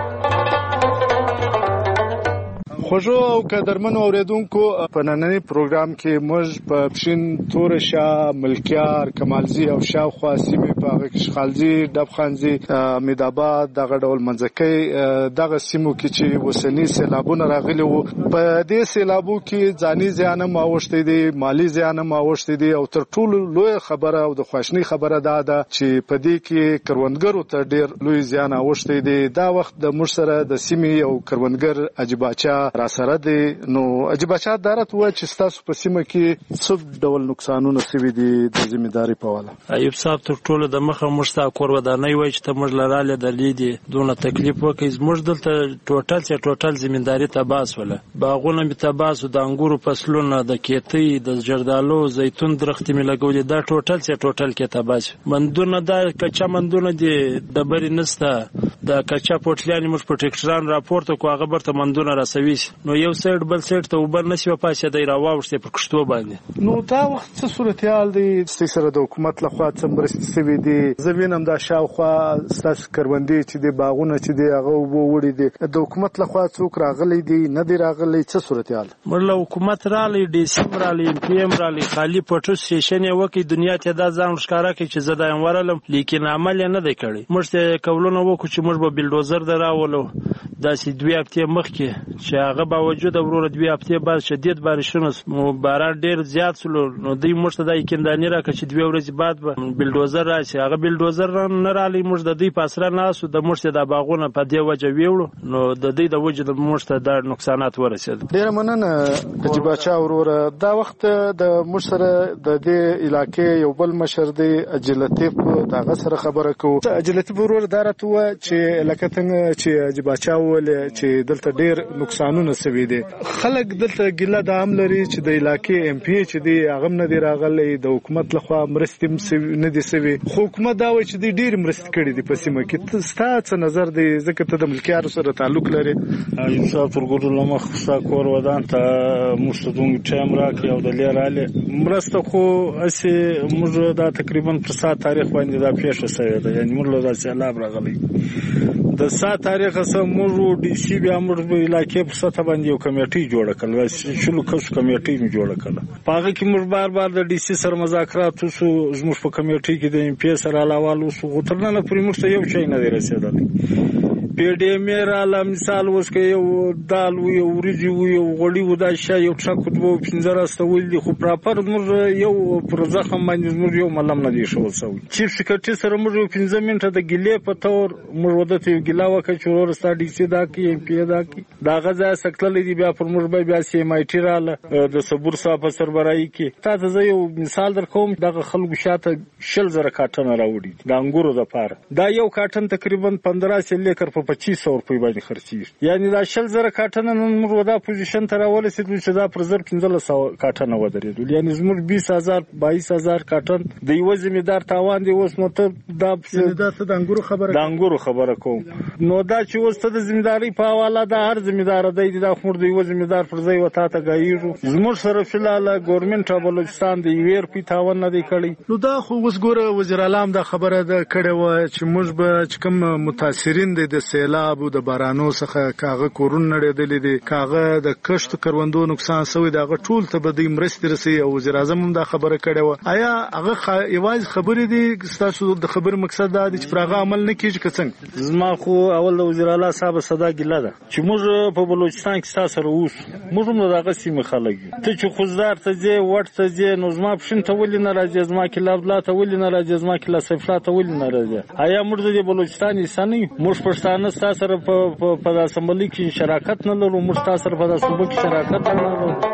خوږو او قدرمنو اوریدونکو په نننی پروګرام کې موږ په پښین تورشا ملکیار کمالزی او شاوخوا سیمې په هغه کې شخالزی ډبخانزی میداباد دغه ډول منځکۍ دغه سیمو کې چې وسنی سیلابونه راغلي وو په دې سیلابو کې ځاني زیان هم اوښتې دي مالی زیان هم اوښتې دي او تر ټولو لوی خبره او د خواشنی خبره دا ده چې په دې کې کروندګرو ته ډیر لوی زیان اوښتې دي. دا وخت د موږ سره د سیمې او کروندګر اجباچا را سره دي. نو اجباچا دارت و چې تاسو په سیمه کې څه ډول نقصانونه سوي دي د ځمېداري په والا؟ ایوب صاحب تر ټولو د مخه موږ ته کور ودانۍ وای چې ته موږ لراله درلې دي دونه تکلیف وکړي. موږ دلته ټوټل چې ټوټل ځمېداري تباس ولا باغونه می تباس د انګورو فصلونه د کېتۍ د جردالو زیتون درختې می لګولې دا ټوټل چې ټوټل کې تباس. مندونه دا کچا مندونه دي د بری نسته د کچا پټلیان موږ په ټیکټران راپورته کو هغه برته مندونه راسوي نو یو سایډ بل سایډ ته وبر نشي پاسه دی راوښته پر کشتو باندې. نو دا وخت څه صورتحال دی چې سره د حکومت لخوا څه مرستې سوي دي؟ زمینم دا شاوخوا ستاسو کروندې چې دی باغونه چې دی هغه وو وړي دي د حکومت لخوا څوک راغلي دي نه دی راغلي څه صورتحال؟ مرله حکومت رالی ډي سي رالی ام پی ام رالی خالی پټو سیشن وکي دنیا ته دا ځان ښکارا کوي چې زه دایم ورلم لیکن عمل نه دی کړی. موږ ته کولونه وکړو چې موږ به بلډوزر دراولو داسې دوی هفته مخکې چې هغه باوجود وروره دوی هفته بعد شدید بارشونه باران ډیر زیات سلو نو دوی موږ ته د کیندانی راکړي چې دوی ورځې بعد به بلډوزر راشي. هغه بلډوزر نه رالی موږ د دوی پاسره ناسو د موږ ته د باغونه په دی وجه ویوړو نو د دوی د وجه د موږ ته د نقصانات ورسید. ډیر مننه اجباچا وروره. دا وخت د موږ سره د دې علاقې یو بل مشر دی اجلتیف دغه سره خبره کوو. اجلتیف وروره دا راته و چې لکه څنګه چې اجباچا ول چې دلته ډیر نقصانونه سوي دي خلک دلته ګیله د عام لري چې د علاقې ام پی چې دی هغه نه دی راغلی د حکومت لخوا مرستې نه دي سوي خو حکومت دا وایي چې دی ډیر مرستې کړي دي په سیمه کې. ستا څه نظر دی ځکه ته د ملکیارو سره تعلق لري؟ ایوب پرګورو لمخ ستا کور ودان ته موږ ته دومره ټایم راکړي او د لیراله مرسته خو اسې موږ دا تقریبا پر سات تاریخ باندې دا پیښه شوې ده یعنی موږ له داسې سیلاب راغلی د سات تاریخ سره موږ ډي سي بیا موږ په علاقې په سطح باندې یو کمیټي جوړه کړل شلو کس کمیټي می جوړه کړل په هغه کې موږ بار بار د ډي سي سره مذاکرات وسو زموږ په کمیټي کې د ام پی سره علاوه وسو غوترنه نه پرې موږ ته یو شي نه دی رسیدلی. پی ډی ایم را مثال اوس کې یو دال وي او ورجی وي او غوړي و دا شی یو ټرک وو پنځه راستول دي خو پراپر موږ یو پر ځخم باندې موږ یو ملم نه دی شو سوي چیف سکرټری سره موږ پنځه منټه د ګیلې په تور موږ ودته یو ګیلا وکړ چې ورستا ډي سي دا کې ام پی دا کې دا غزا سکتل دي بیا پر موږ بیا سی ام آی ټی رااله د صبر صاحب سربراهي کې تاسو زه یو مثال درکوم دغه خلکو شاته شل زره کارټن راوړي د انګورو د پاره دا یو کارټن تقریبا پندرہ سل لیکر په پچیس سو روپۍ باندې خرڅیږي. یعنی دا شل زره کاټنه نن موږ ودا پوزیشن ته راورسېدو چې دا پر زر پنځلس سوه کاټنه ودرېدل. یعنی زموږ بیس هزار بایس هزار کاټن د یوه ذمېدار تاوان دی. اوس نو ته دا دا ته د انګورو خبره د انګورو خبره کوم نو دا چې اوس ته د ذمېدارۍ په حواله دا هر ذمېدار دی دا خو د یوه ذمېدار پر ځای وتا ته ګایېږو. زموږ سره فلحاله ګورنمنټ آف بلوچستان د یوې روپۍ تاوان نه دی کړی. نو دا خو اوس ګوره وزیر اعلی هم دا خبره ده کړې وه چې موږ به چې کوم متاثرین دی د سیلاب او د بارانو څخه کاغه کورونه نړېدلي دي کاغه د کښت کروندو نقصان شوی د هغه ټول ته به دوی مرستې رسوي او وزیر اعظم هم دا خبره کړې وه. آیا هغه یوازې خبرې دي ستاسو د خبر مقصد دا دی چې پر هغه عمل نه کېږي که څنګه؟ زما خو اول د وزیر اعلی صاحب صدا ګیله ده چې موږ په بلوچستان کې ستا سره اوسو. موږ هم د دغه سیمې خلک یو. ته چې خوزدار ته ځې وټ ته ځې نو زما پښین ته ولې نه راځې زما کله عبدالله ته ولې نه راځې زما کله سیفلا ته ولې نه راځې؟ آیا موږ د دې بلوچستان انسان نه یو؟ موږ پښتانه ستا سره په اسمبلۍ کې شراکت نه لرو. موږ ستا سره په صوبه کې شراکت نه لرو.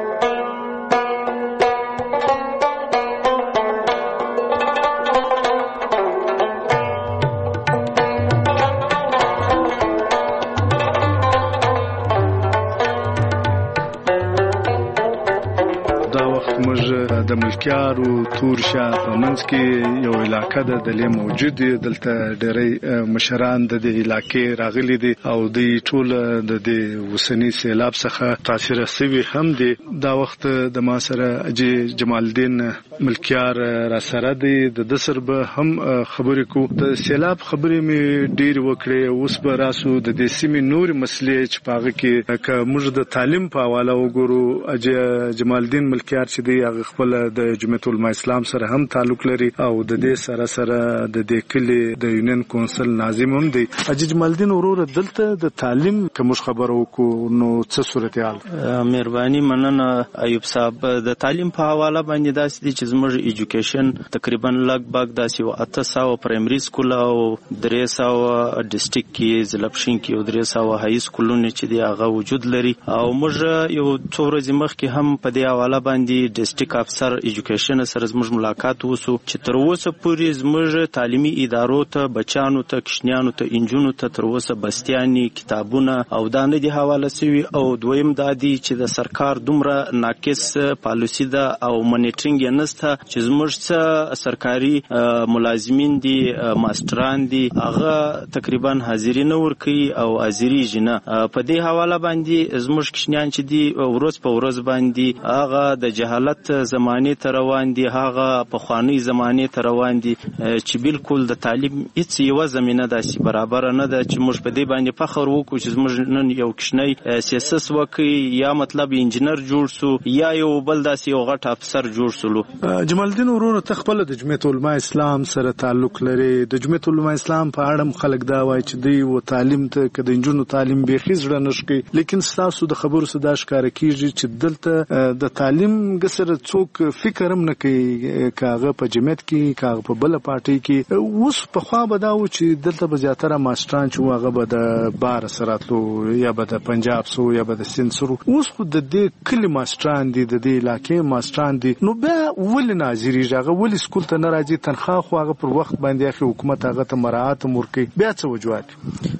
د ملکیارو تورشا په منځ کې یو علاقه ده دلې موجود دی. دلته ډېری مشران د دې علاقې راغلي دي او دوی ټول د دې اوسني سیلاب څخه تاثیر شوي هم دي. دا وخت د ما سره اجي جمال الدین ملکیار را سره دی. د ده سره به هم خبرې کوو. د سیلاب خبرې مې ډېرې وکړې. اوس به راسو د دې سیمې نورې مسلې چې په هغه کې که موږ د تعلیم په حواله وګورو اجي جمال الدین ملکیار چې دی هغه خپل د جمعیت العلماء اسلام سره هم تعلق لري او د دې سره سره د دې کلی د یونین کونسل ناظم هم دی. اجي جمال الدین وروره دلته د تعلیم کوم خبره وکړو نو څه صورتحال؟ مهرباني مننه ایوب صاحب. د تعلیم په حواله باندې داسې دي چې زموږ ایجوکیشن تقریبا لګ بګ داسې اته سوه پرایمري سکول او درې سوه ډسټریکټ کې زلپشین کې او درې سوه هاي سکولونه چې دی هغه وجود لري او موږ یو څو ورځې مخکې هم په دې حواله باندې ډسټریکټ افسر ایجوکیشن سره زموږ ملاقات وسو چې تر اوسه پورې زموږ تعلیمي ادارو ته بچانو ته کشنیانو ته انجونو ته تر اوسه بستیاني کتابونه او دا نه دي حواله سوي. او دویم دا دي چې د سرکار دومره ناقص پالیسي ده او منیټرینګ یې نسته چې زموږ څه سرکاري ملازمین دي ماستران دي هغه تقریبا حاضري نه ورکوي او حاضرېږي نه. په دې حواله باندې زموږ کشنیان چې دي ورځ په ورځ باندې هغه د جهالت زمانې ته روان دي هغه پخوانۍ زمانې ته روان دي چې بالکل د تعلیم هیڅ یوه زمینه داسې برابره نه ده چې موږ په دې باندې فخر وکړو چې زموږ نن یو کوچنی سیاسس وکړي یا مطلب انجینر جوړ سو یا یو بل داسې یو غټ افسر جوړ سلو. جمال الدین وروره ته خپله د جمعیت العلماء اسلام سره تعلق لري. د جمعیت العلماء اسلام په اړه خلک دا وایي چې دوی و تعلیم ته که د نجونو تعلیم بیخي زړه نه ښکوي. لیکن ستاسو د خبرو څخه دا ښکاره کېږي چې دلته د تعلیم سره څوک فکر هم نه کوي کاغه په جمعیت کې کاغه په بل پارټي کې. اوس په خوا به دا و چې دلته به زیاتره ماستران چې هغه به د بار سراتلو یا به د پنجاب سو یا به د سند سرو. اوس خو د دې کلی ماستران دي د دې علاقې ماستران دي نو بیا ولې ناظري هغه ولې سکول ته نه راځي؟ تنخواه خو هغه پر وخت باندې اخی حکومت هغه ته مراعات ورکوي. بیا څه وجوهات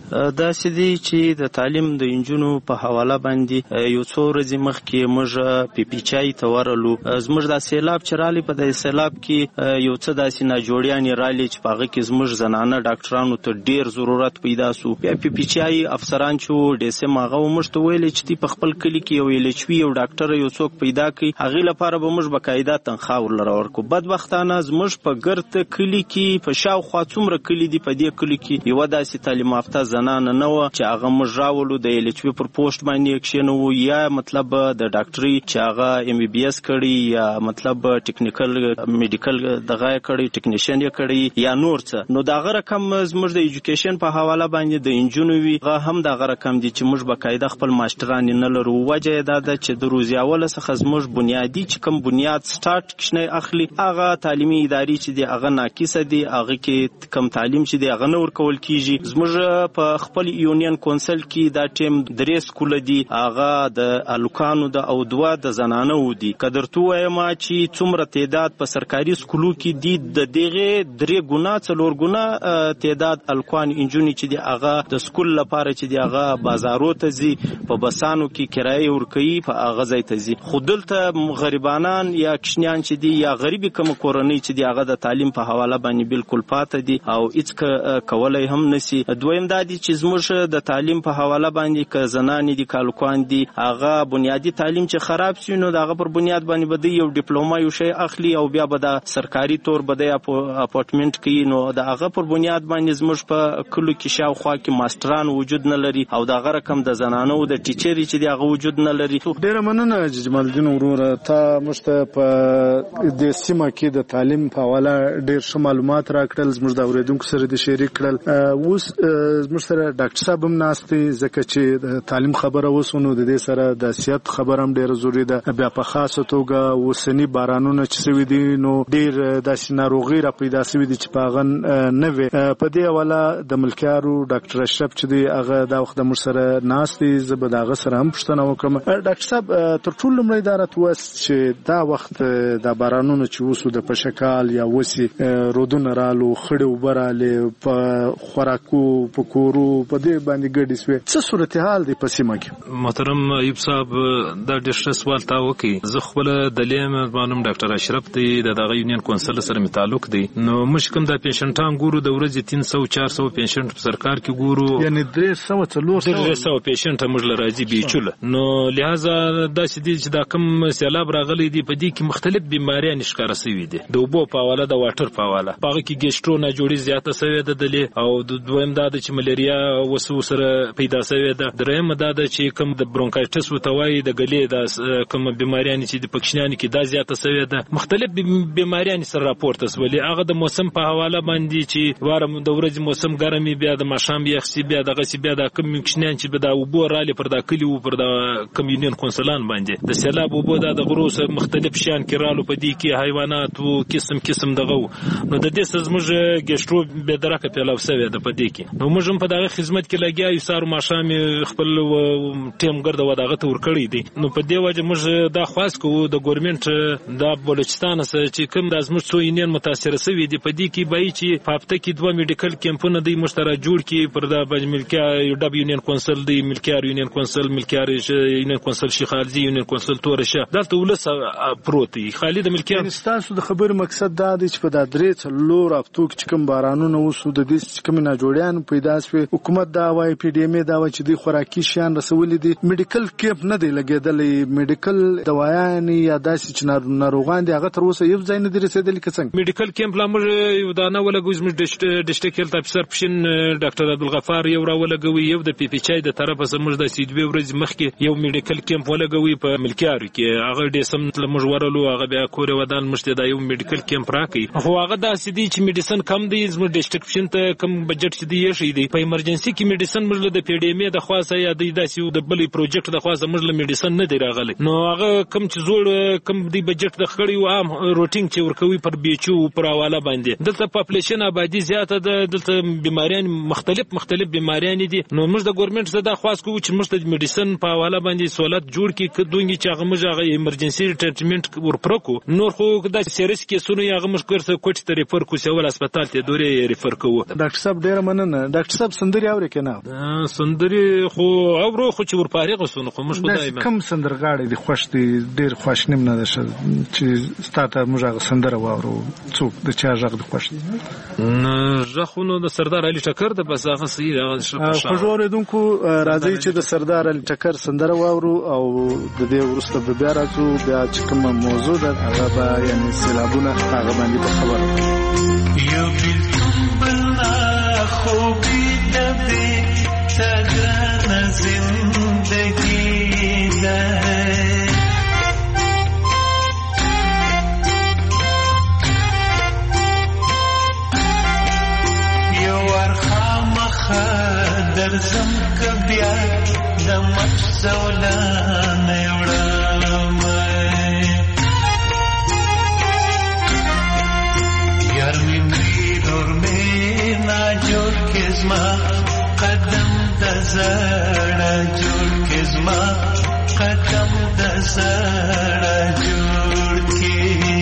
داسې دي چې د تعلیم د انجونو په حواله باندې یو څو ورځې مخکې موږ پی پی چای ته ورلو. زموږ د سیلاب چې رالی په د سیلاب کې یو څه داسې ناجوړیانې رالی چې په هغه کې زموږ زنانه ډاکټرانو ته ډېر ضرورت پیدا سو. بیا پی پی چای افسران چې ډي سم هغه موږ ته ویل چې په خپل کلی کې یو ایل ایچ وی یو ډاکټر یو څوک پیدا کړي هغه لپاره به موږ بقاعده تنخواه ورلره ورکو. بدبختانه زموږ په ګرد کلی کې په شاوخوا څومره کلی دي په دې کلی کې یو داسې تعلیم یافته زنانه نه و چې هغه موږ راولو د ایل ایچ وی پر پوسټ باندې کښینو یا مطلب د ډاکټري چې هغه ایم بي بي اس کړي یا مطلب ټیکنیکل میډیکل دغه کړي ټیکنیشن یې کړي یا نور څه. نو دا غره کم زموږ د ایجوکیشن په حواله باندې د انجونو وی هغه هم دا غره کم دي چې موږ بقاعده خپل ماستران نه لرو. وجه دا ده چې د روزي اوله څخه زموږ بنیادی چې کوم بنیاد سٹارټ کښنه اخلي هغه تعلیمي ادارې چې دی هغه ناقصه دي هغه کې کم تعلیم چې دی هغه نه ورکول کیږي. زموږ په په خپل یونین کونسل کې دا ټیم درې سکول دي هغه د الکانو د او دوا د زنانه ودی قدرته وایم چې څومره تعداد په سرکاري سکولو کې دي د دغه درې ګنا څلور ګنا تعداد الکان انجونی چې دی هغه د سکول لپاره چې دی هغه بازارو ته زی په بسانو کې کرایه ورکوي په هغه ځای ته زی خودلته غریبانان یا کشنیان چې دی یا غریبي کوم کورنۍ چې دی هغه د تعلیم په حواله باندې بالکل پاتې دي او هیڅ کولای هم نسی. دویم دا دي چې زموږ د تعلیم په حواله باندې ک زنانې دي کالکوان دي هغه بنیادی تعلیم چې خراب شي نو دغه پر بنیاد باندې بده یو ډیپلوما یو شی اخلي او بیا به د سرکاري تور بده اپارټمنټ کې نو دغه پر بنیاد باندې زموږ په کلو کې شاوخوا کې ماستران وجود نه لري او دغه رقم د زنانو د ټیچري چې دغه وجود نه لري. ډیره مننه جمال الدین وروره ته مشته په د سیمه کې د تعلیم په حواله ډیر ښه معلومات راکړل زموږ د اوریدونکو سره د شریک کړل. اوس زموږ سره ډاکټر صاحب هم ناستي ځکه چې د تعلیم خبره وسونو د دې سره د صحت خبره هم ډیره ضروری ده بیا په خاصه توګه وسنی بارانونه چې سوي دي نو ډیر د ناروغي را پیدا سوي دي چې پاغن نه وي په دې حواله د ملکیارو ډاکټر اشرف چې دی هغه د وخت د مر سره ناستي زبر دغه سره هم پښتنه وکم. ډاکټر صاحب تر ټولو لمړی دارت وس چې دا وخت د بارانونو چې وسو د پشکال یا وسی رودونه رالو خړې وبراله په خوراکو په کورو په دې باندې ګډي سوي څه صورتحال دی په سیمه کې؟ محترم ایوب صاحب دا ډېر سوال تا وکي زه خپل د لیم معلوم ډاکټر اشرف دی دغه یونین کونسل سره می تعلق دی نو مشکم د پیشنټان ګورو د ورځې تین سو چار سو پیشنټ په سرکار کې ګورو یعنی درې سو څلور سو درې سو پیشنټ موږ راځي بیچول نو لہذا دا چې دا کوم سیلاب راغلي دی په دې کې مختلف بیماریاں نشکاره سوي دي د اوبو په حواله د واټر په حواله پاره کې ګیسټرو نه جوړي زیاته سوي ده دلې او د دویم دا چې ملیریا وسو سره پیدا سوي ده دریم دا چې کوم د برونکایټس وتوای د غلې د کوم بیماریاں چې د پکشنیان کې دا زیاته سوي ده مختلف بیماریاں سره راپورټ اسولي هغه د موسم په حواله باندې چې وارم د ورځې موسم ګرمي بیا د ماشام بیا خسي بیا دغه سی بیا د کوم پکشنیان چې د اوبو رالي پر د کلی او پر د کمیونین کونسلان باندې د سیلاب اوبو د غروس مختلف شان کې رالو په دې کې حیوانات او قسم قسم دغه نو د دې سزمږ ګشترو به درکه پیلاو سوي ده په دې کې نو موږ په دغه خدمت کې لګیا یو سار ماشام خپل ټیم ګرځو وداغه تور کړی دي نو په دې وجه موږ دا خاص کو د ګورنمنت د بلوچستان سره چې کوم د زموږ څو یونین متاثر سوي دي په دې کې بای چې په هفته کې دوه میډیکل کیمپونه د مشترک جوړ کې پر د ملکیار یو یونین کونسل دی ملکیار یونین کونسل ملکیار یونین کونسل شیخ علي یونین کونسل تورشه دلته ولس پروتي خالد ملکیار تاسو د خبر مقصد دا دی چې په د درې لور افتو چې کوم بارانونه وسو د دې کوم نه جوړیان پیدا شوی حکومت دا وای پی ډی ام دا وای چې د خوراکي شیان رسول دي میډیکل کیمپ نه دی لګیدلې میډیکل دوايان یا داسې چې ناروغان دي هغه تر اوسه یو ځای نه دی رسیدلی کڅنګ میډیکل کیمپ لا موږ یو دا نه ولګوز موږ ډیسټریکټ هیلث افسر پښین ډاکټر عبدالغفار یو را ولګوي یو د پی پی چای د طرفه زموږ د سیدوی ورځ مخکې یو میډیکل کیمپ ولګوي په ملکیارو کې هغه ډېر سم موږ ورلو هغه بیا کور ودان مشته دا یو میډیکل کیمپ راکې خو هغه د سیدی چې میډیسن کم دی زموږ ډیسټریکټ پښین ته کم بجټ چې دی شي دی په ایمرجنسي کې میډیسن موږ د پی ډی ام د خاصه یا د داسې د بلې پروجیکټ د خاصه موږ له میډیسن نه دی راغلی نو هغه کم چې زوړ کم دی بجټ د خړی او عام روټینګ چې ورکوي پر بیچو پر حواله باندې دلته پاپولیشن آبادی زیاته ده دلته بیماریان مختلف مختلف بیماریان دي نو موږ د ګورنمنت زده خاص کوو چې موږ د میډیسن په حواله باندې سہولت جوړ کړي کډونګي چې هغه موږ هغه ایمرجنسي ټریټمنټ ورپرکو نور خو د سیریس کې سونه هغه موږ ګرځو کوټ ته ریفر کو سیول هسپتال ته دورې ریفر کوو. ډاکټر صاحب ډیر مننه. ډاکټر صاحب سندري اوري کنه؟ سندري خو اورو خو چې ورپارېغه سونه خو موږ خدای ما کم سندرغاړي دي خوښ دي ډیر خوښ نیم نه ده چې ستاته موږ هغه سندره واورو څوک د چا ژغ د خوښ دي نه ژغونه د سردار علي ټکر د بس هغه صحیح هغه خو جوړیدونکو راځي چې د سردار علي ټکر سندره واورو او د دې ورسته بیا راځو بیا چې کومه موضوع ده هغه به یعنی سیلابونه هغه باندې په خبره یو بلنا خوبی دبی تگران زندگی ده یو ورخامخ درزم کبیا دمک زولان یوڑم یار می مرید اور می ناجور کزما قدم زړه جوړ کې زما قدم د زړه جوړ کې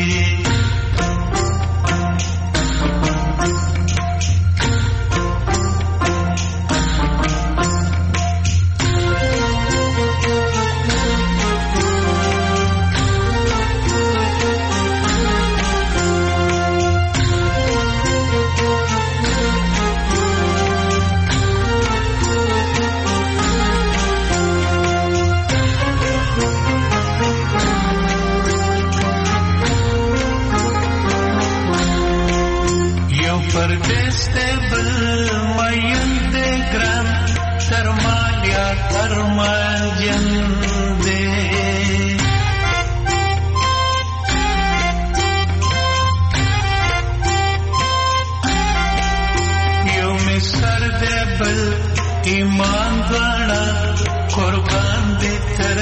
ایمان غواړه قربان دې تر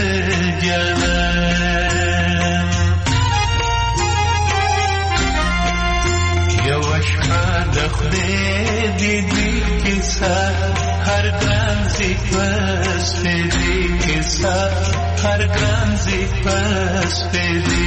جنم یو شپه د خدای دې دې کیسه هر ګران زی پس دې کیسه هر ګران زی پس دې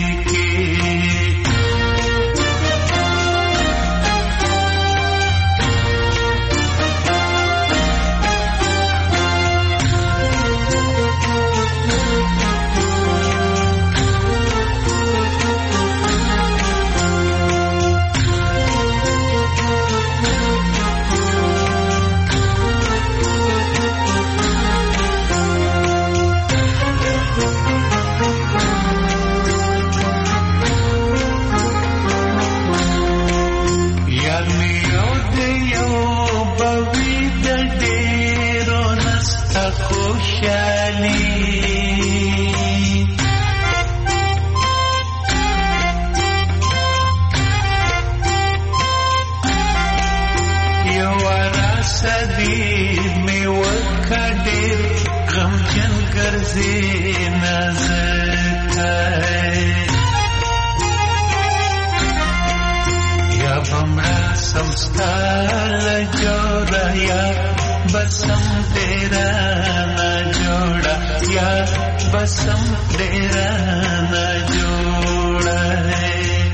बसम तेरा न जोड़ा यार बसम तेरा न जोड़ा है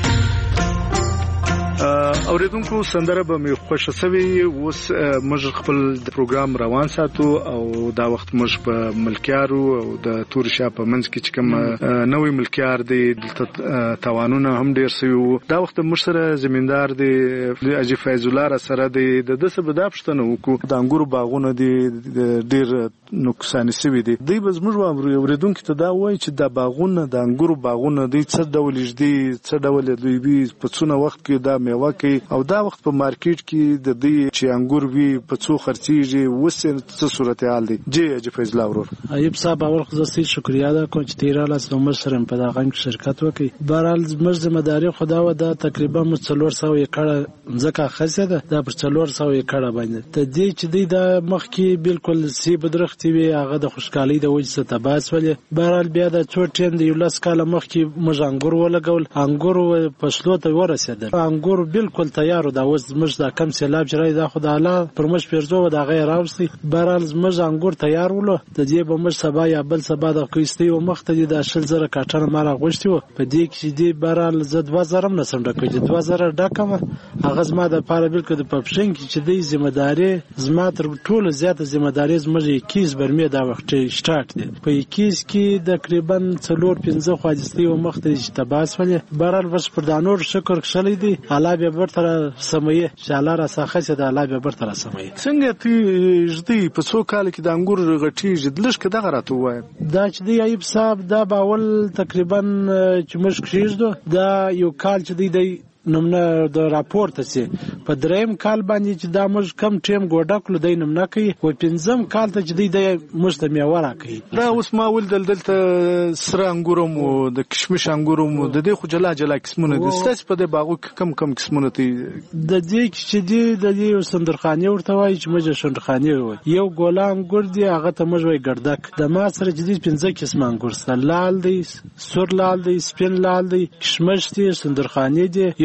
اوریدونکو سندره به مې خوښه شوې اوس موږ خپل پروګرام روان ساتو او دا وخت موږ په ملکیارو او د تورشا په منځ کې چې کوم نوې ملکیار دی دلته توانونه هم ډیر سوي دا وخت موږ سره زمیندار دی اجي فیض الله را سره دی د دسه بدا پښتنه وکړو د انګورو باغونه دی ډیر نقصان سوي دي دوی به موږ اوریدونکو ته دا وایي چې د باغونه د انګورو باغونه دی څه ډول دي څه ډول دوی به په څونه وخت کې دا میوه کوي او دا وخت په مارکیټ کې د دې چې انګور وی په څو خرڅيږي وسه څه صورتحال دي جی اجي فیض الله ورور ایوب صاحب اول خو زه سي شکریا ده کوم چې تیراله سم سره په دغه کې شرکت وکي بهرحال زموږ ذمہ داری خدا و دا تقریبا څلور سوه ایکړ ځکه خاصه ده دا پر څلور سوه ایکړ باندې ته دې چې دې د مخ کې بالکل سی بدرختي وي هغه د خوشحالي د وجه ته باس ولې بهرحال بیا د څو ټین د یو لاس کاله مخ کې موږ انګور ولګول انګور پښلو ته ورسېدل انګور بالکل تیار دا اوس زموږ د کم سیلاب جری دا خدای پر مش پیرزو دا غیر راوستي بهرحال زموږ انګور تیار ولو د دې به مش سبا یا بل سبا د کويستي او مخ ته د شل زره کاټن مارا غوښتي و په دې کې دې بهرحال زد و زره نه سم ډکې د دوه زره ډکم هغه زما د پاره بالکل د پپشن کې چې دې ذمہ داری زما تر ټولو زیاته ذمہ داری زموږ کیس برمه دا وخت سٹارټ دي په کیس کې تقریبا څلور پنځه خواجستي او مخ ته تباس ولې بهرحال وس پر دانور شکر کښلې دي الله به برتر سميه شاله را ساخه چې د الله به برتر سميه څنګه تی جدي په څو کال کې د انګور غټي جدلش کې دغه راته وای دا چې دی ایب صاحب دا باول تقریبا چې مش کېږدو دا یو کال چې دی دی نمونه د راپورته سي په دریم کال باندې چې دا موږ کم ټیم ګوډه کړو د نمونه کوي او پنځم کال ته چې دی د مستمیه ورا کوي دا اوس ما ول دلته سره انګورم او د کشمش انګورم د دې خو جلا جلا قسمونه دي ستاسو په دې باغو کم کم قسمونه دي د دې چې دی د دې سندرخانه ورته وایي چې موږ سندرخانه وایي یو ګولان ګور دی هغه ته موږ وایي ګردک د ما سره چې دی پنځه قسم انګور سره لال دی سور لال دی سپین لال دی کشمش دی سندرخانه دی یو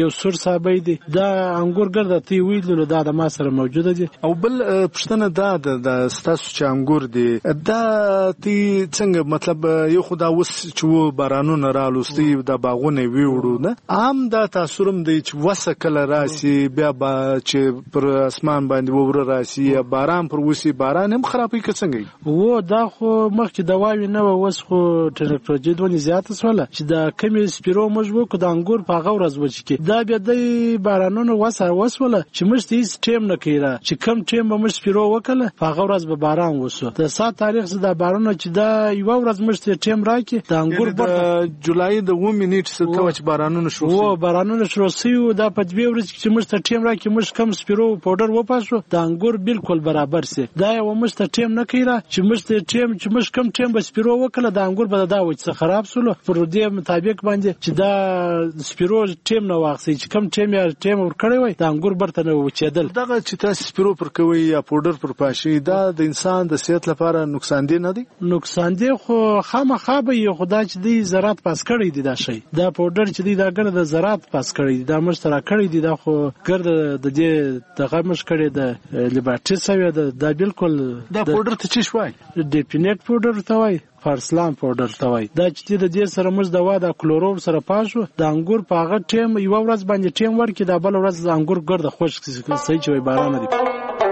سور صابې دي دا انګور ګرده تی ویلو دا د ما سره موجوده دي. او بل پښتنه دا د ستاسو چې انګور دي دا تی څنګه مطلب یو خدا وس چې بارانونه رالوستي د باغونه ویوړو نه عام دا تاثرم دی چې وسه کله راسي بیا با چې پر اسمان باندې وره راسي باران پر وسی باران هم خرابې کڅنګي وو دا خو مخکې دواوی نه وس خو ټکنالوژي دونی زیات سواله چې دا کمی سپیرو مجبور کو د انګور په غورز وچ کی دا بیا د بارانونو وسه وسوله چې مشت هیڅ ټیم نه کیرا چې کم ټیم به مش سپیرو وکړه په غورز به باران وسو د سات تاریخ زده د بارانونو چې دا یو ورځ مشت ټیم راکی د انګور د جولای د و منټ څخه چې بارانونو شروع وو بارانونو شروع سیو دا په دوه ورځې چې مشت ټیم راکی مش کم سپیرو پاوډر وپاسو د انګور بالکل برابر سي دا یو مشت ټیم نه کیرا چې مشت ټیم چې مش کم ټیم به سپیرو وکړه د انګور به دا وڅ خراب سولو پر دې مطابق باندې چې دا سپیرو ټیم نه واخسي چې کم ټیم یا ټیم ور کړی وای د انګور برته نه وچېدل دغه چې تاسو سپیرو پر کوي یا پاوډر پر پاشي دا د انسان د صحت لپاره نقصان دی نه دی نقصان دی خو خامخا به یو خدای چې دی زراعت پاس کړی دی دا شی دا پاوډر چې دی دا ګر د زراعت پاس کړی دی دا مشترک کړی دی دا خو ګر د دې دغه مش کړی د لیبرټي سوی دا بالکل دا پاوډر ته چی شوای ډیپینټ پاوډر ته وای فارسلان پاوډر ته وای دا چې د دې سره مز دوا د کلورور سره پاشو د انګور په هغه ټیم یو ورځ باندې ټیم ورکې دا بل ورځ د انګور ګرد خوش صحیح چوي باران دی.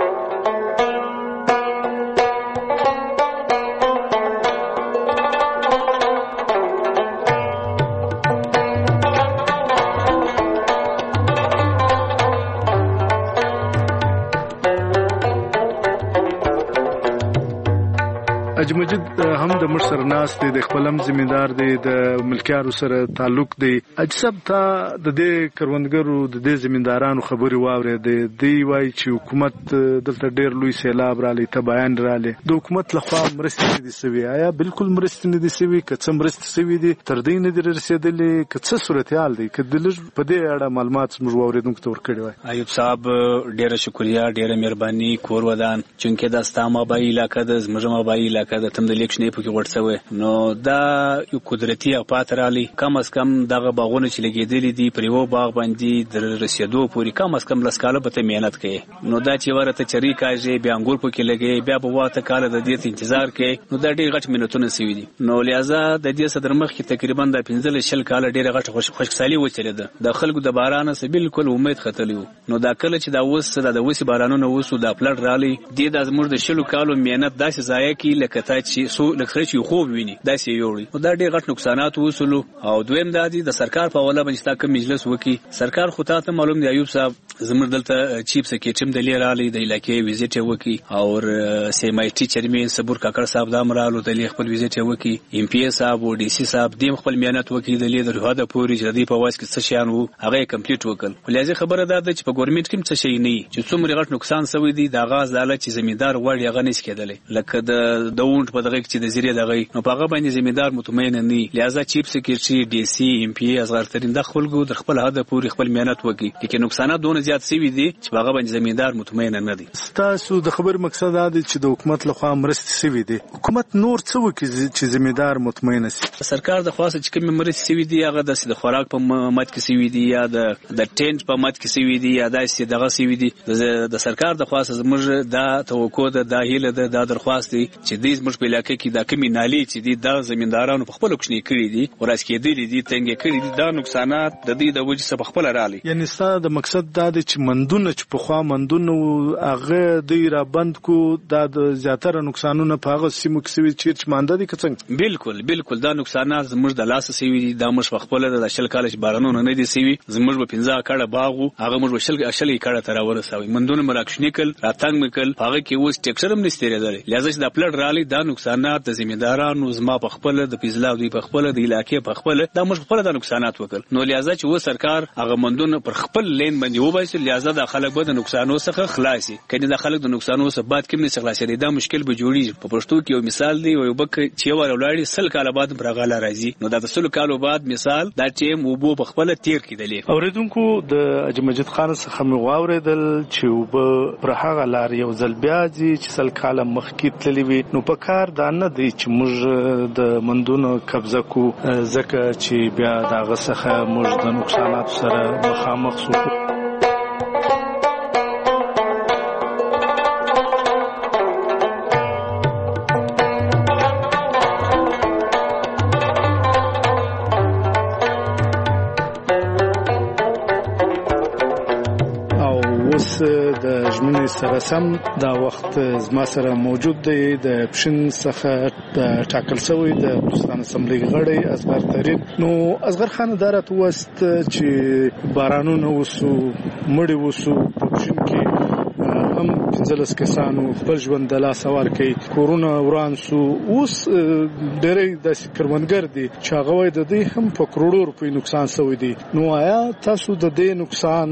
اجمجد هم د مشر ناس دی د خپلم ذمہدار دی د ملکیارو سره تعلق دی اجسب تا د دې کروندګرو د دې ذمہدارانو خبري واوري دی دی وای چې حکومت دلته ډیر لوی سیلاب را لې تباین را لې د حکومت لخوا مرستې دي سوي آیا بالکل مرستې نه دي سوي کڅ مرستې سوي دي تر دې نه دي رسیدلې کڅ صورتحال دی کله په دې اړه معلومات موږ واوریدونکو ته ورکړي وای. ایوب صاحب ډیره شکریا ډیره مهرباني کور ودان چونکه دا ستامه بای علاقې د زمجمه بای علاقې د تم د الیکشن په کې ورڅوي نو دا یو قدرتي او پاترالي کم از کم دغه باغونه چې لګیدلې دي پر یو باغ باندې د رسیدو پوری کم از کم لسکاله به ته مهنت کوي نو دا چې ورته چری کاږي بیا انګور په کې لګي بیا په واته کال د دې انتظار کوي نو دا ډېر غټ منټونه سوي دي نو لہذا د دې صدر مخ کې تقریبا د پنځه شل کال ډېر غټ خوش خوشحالي وچلېده د خلکو د باران سره بالکل امید ختلی نو دا کله چې دا وس د وسی بارانونو وسو د پلټ رالي د زموږ د شلو کالو مهنت داسې ضایع کی لکه تا چې سو لکه چې خو ویني داسې یوړي دا ډېر غټ نقصانات وسلو او دویم دا دي د سرکار په اوله باندې تاکه مجلس وکي سرکار خو ته معلوم دی ایوب صاحب زموږ دلته چیپس کې ټیم د لیرالي د علاقې ویزټ وکي او سیم آی ټي چیرمن صبر کاکړ صاحب د امرالو د لیک خپل ویزټ وکي ایم پی ایس صاحب او ډي سي صاحب د خپل مهنت وکي د لیدر هدا پوری جدي په واس کې څه شان وو هغه کمپلیټ وکړ ولې خبره ده چې په ګورنمنت کې څه شي نه چې څومره غټ نقصان سوي دي د غاز لاله چې زمیندار وړي هغه نس کېدل لکه د دونټ په دغه کې د زیری دغه نو په هغه باندې زمیندار مطمئن نه لہذا چیپ سکیورټي ډي سي ایم پی اصغر ترين د خپلګو د خپل هدا پوری خپل مهنت وکي لیکن نقصانات دونه زیات سوي دي چې په هغه باندې زمیندار مطمئن نه دي. تاسو د خبر مقصد دا دی چې د حکومت لخوا مرستې سوي دي حکومت نور څه وکي چې زمیندار مطمئن شي سرکار د خاصه چې کوم مرستې سوي دي هغه د خوراک په مات کې سوي دي یا د د ټینټ په مات کې سوي دي یا د دغه سوي دي د سرکار د خاصه زموږ د توقع د داهله د د درخواست دي چې د زموږ په علاقې کې د کمی نالي چې دي د زمیندارانو په خپل کوشنی کړی دي ورس کې دي دي څنګه کړی دي دا نقصانات د دې د وجې څخه په خپل رالي یعنی ستاسو د مقصد دا دی چې مندونه چې په خوا مندونه هغه دی را بند کو د زیاتره نقصانونه په هغه سیمو کې سوي چې مانده دي څنګه بالکل بالکل دا نقصانات زموږ د لاس سوي دي دا مش په خپل د شل کال بارانونه نه دي سوي زموږ په پنځه کړه باغو هغه موږ شل شلې کړه تر ورسوي مندونه مراکشنیکل راتنګ مکل هغه کې اوس ټیکسر هم نستری دري لہذا چې د پلټ رالي دا نقصانات د زمیندارانو زما په خپل د پیزلا دوی په خپل د علاقې په خپل دا موږ خپل د نقصانات وکړ نو لہذا چې و سرکار هغه مندونه پر خپل لین باندې وبایسي لہذا د خلک به د نقصانو څخه خلاصي کله د خلک د نقصانو څخه بعد کې نه خلاصي دا مشکل به جوړیږي په پښتو کې یو مثال دی یو بک چې ور ولاړی سل کال بعد برغاله راځي نو دا د سل کال بعد مثال دا ټیم وبو په خپل تیر کېدلې اوریدونکو د اجمجد خان څخه مو واوریدل چې وب پر هغه لار یو ځل بیا چې سل کال مخکې تللی وي نو په پکار دا نه دی چې موږ د مندونو قبضه کو ځکه چې بیا دا غسخه موږ د نقصانات سره مخامخ شو. د ژمنې سره سم دا وخت زما سره موجود دی د پښین څخه د ټاکل شوی د بلوچستان اسمبلی غړی اصغر ترین. نو اصغر خان دا راته وست چې بارانونه وسو مړی وسو په پښین کې هم پنځلس کسانو خپل ژوند د لاس ورکړي کورونه وران سو. اوس ډېرې د کروندګر دي چې هغه وایي د دې هم په کروڑو روپۍ نقصان شوی دی. نو آیا تاسو د دې نقصان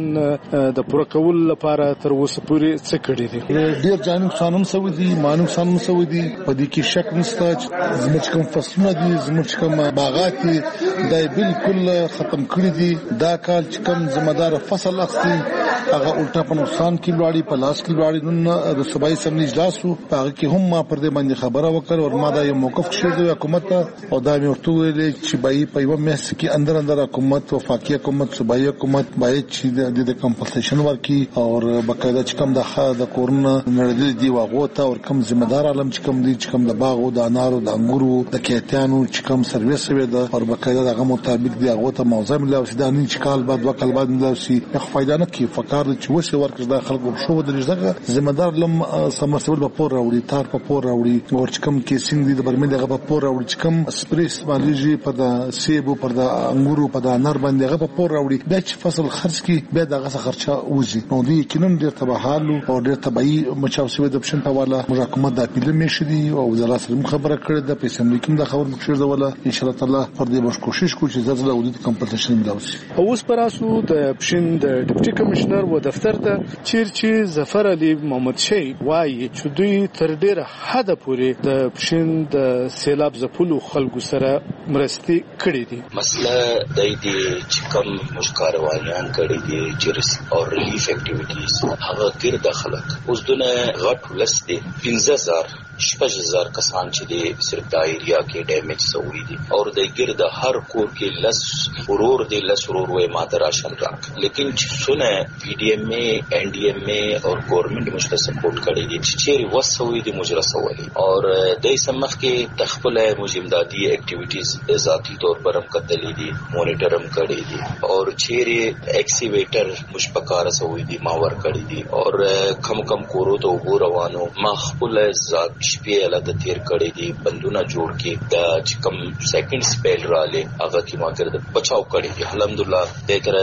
د پوره کولو لپاره تر اوسه پورې څه کړي دي؟ ډېر ځان نقصان هم شوی دی، ما نقصان هم شوی دی، په دې کې شک نشته چې زموږ کوم فصلونه دي زموږ کوم باغات دي دا بالکل ختم کړي دي. دا کال چې کوم ذمہدار فصل اخلي هغه الټا په نقصان کې ولاړی په لاس کې ولاړی. نن د صوبایي اسمبلی اجلاس وو هغه کې هم ما پر دې باندې خبره وکړ او ما دا یو موقف کړی حکومت او دا مې ورته ویل چې بای په یو مېس کې اندر اندر حکومت وفاقي حکومت صوبایي حکومت باید چې د کمپنسیشن ورکړي او بقاعده چې کوم د د کورونه نړیدل دي واغو ته او کوم ذمہ دار عالم چې کوم دي چې کوم د باغ او د انارو د انګورو د کېتانو چې کوم سرویس وي د او بقاعده دغه مطابق دی هغه ته موضوع ملو شي دا نه چې کال بعد وکړ بعد ملو شي فائدہ نه کی فقار چې وسه ورکړي د خلکو شو د لږه ذمہ دار لم سمرسول په پور راوړي تار په پور راوړي او چې کوم کیسینګ دي د برمه دغه په پور راوړي چې کوم سپریس ماليجي په د سیب او په د انګورو په د انار باندې هغه په پور راوړي بیا چې فصل خرج کی بیا دغه خرچه وځي. نو دي کینن ډیر تباهالو او ډیر تبعی مچاو سوي د پښن په والا حکومت د اپیل مې شدي او وزارت سره خبره کړې د پیسې لیکم د خبر مخشر د ولا ان شاء الله تعالی پر دې باندې کوشش کوو چې زړه ودی کمپنسیشن ملوي. اوس پراسو د پښین د ډیپټي کمشنر و دفتر ته چیرچی ظفر علي محمد شي وايي چې دوی تر ډیره حد پورې د پښین د سیلاب زپلو خلکو سره مرستي کړې دي. مسله د دې چې کوم مشکاروانیان کړي دي چې او ریلیف اکټیویټیز هغه ګر داخلك اوس دونه غټ ولستي پنځه هزار شپږ هزار کسان چې دي صرف د ایریا کې ډیمیج شوی دي او د ګرد هر کور کې لس ورور دي لس ورور وې ماده راشن راک لیکن چې سونه پی ډی ایم ای ان ډی ایم ای او ګورنمنت مشته سپورټ کړی دي چې چیرې وسوي دي مجرا سوالي او د سمخ کې تخپل مجمدادي اکټیویټیز ذاتی طور پر هم کتلې دي مونیټر هم کړی دي او چیرې ایکسیویټر مشپکار سوي دي ما ور کړی دي او کم کم کورو ته وګوروانو ما خپل ذات شپې له د تیر کړي دي بندونه جوړ کې د چې کوم سیکنډ سپیل رااله هغه کې ما کړ بچاو کړي دي الحمدلله د تر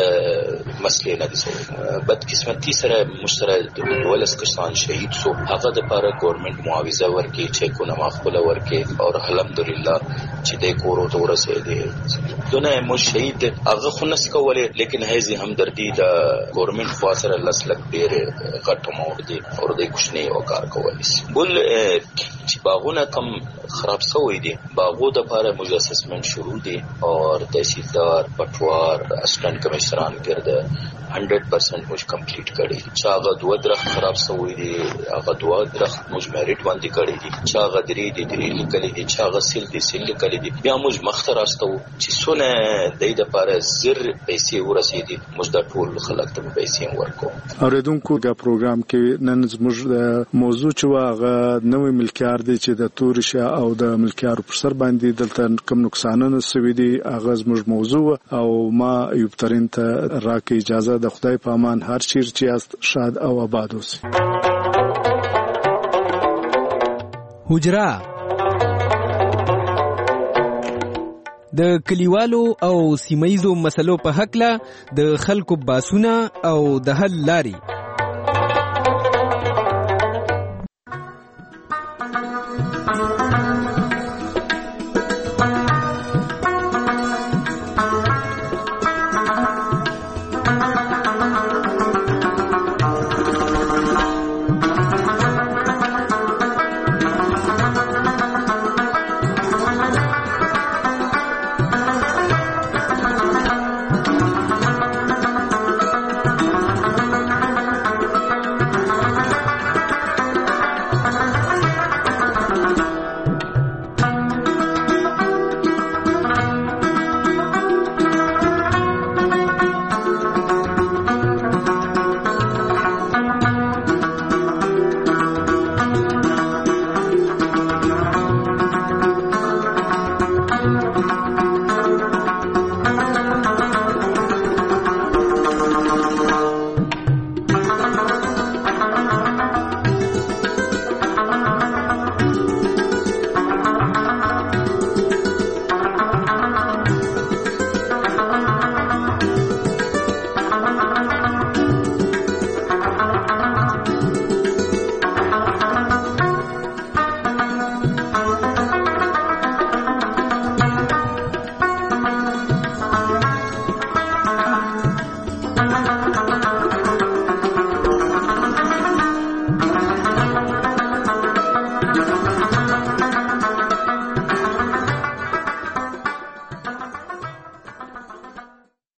مسلې نه دي سو بد قسمتي سره مشترک د ولس کسان شهید سو هغه د لپاره ګورنمنت معاوضه ورکړي چې کو نه مخبل ورکړي او الحمدلله چې د کورو ته ورسېدي دونه مو شهید هغه خنس کولې لیکن هیڅ همدردی د ګورنمنت فاصله لسلک ډیر غټ مور دي او د کوشنی او کار کوي بل چې باغونه کم خراب شوی دي باغو د لپاره موږ اسسمنت شروع دي او تحصیلدار پټوار اسسټنټ کمشنران ګرځي one hundred percent موږ کمپلیټ کړی چې هغه دوه درخت خراب شوی دي هغه دوه درخت موږ میریټ باندې کړی دي چې هغه درې دي درې لیکلي دي چې هغه سیل دي سیل لیکلي دي بیا موږ مخته راستو چې سونه د دې لپاره زر پیسې ورسېدي موږ د ټول خلک ته پیسې ورکو. اوریدونکو دا پروګرام کې نن زموږ د موضوع چې واغه نوې ملکیار دي چې د تورشا او د ملکیار پر سر باندې دلته کم نقصانونه سوي دي هغه زموږ موضوع او ما ایوب ترین ته راکې اجازه د خدای په امان هر چیر چې است شاد او آباد اوسئ. حجرا د کلیوالو او سیمایزو مسلو په حق له د خلکو باسونه او د حل لاري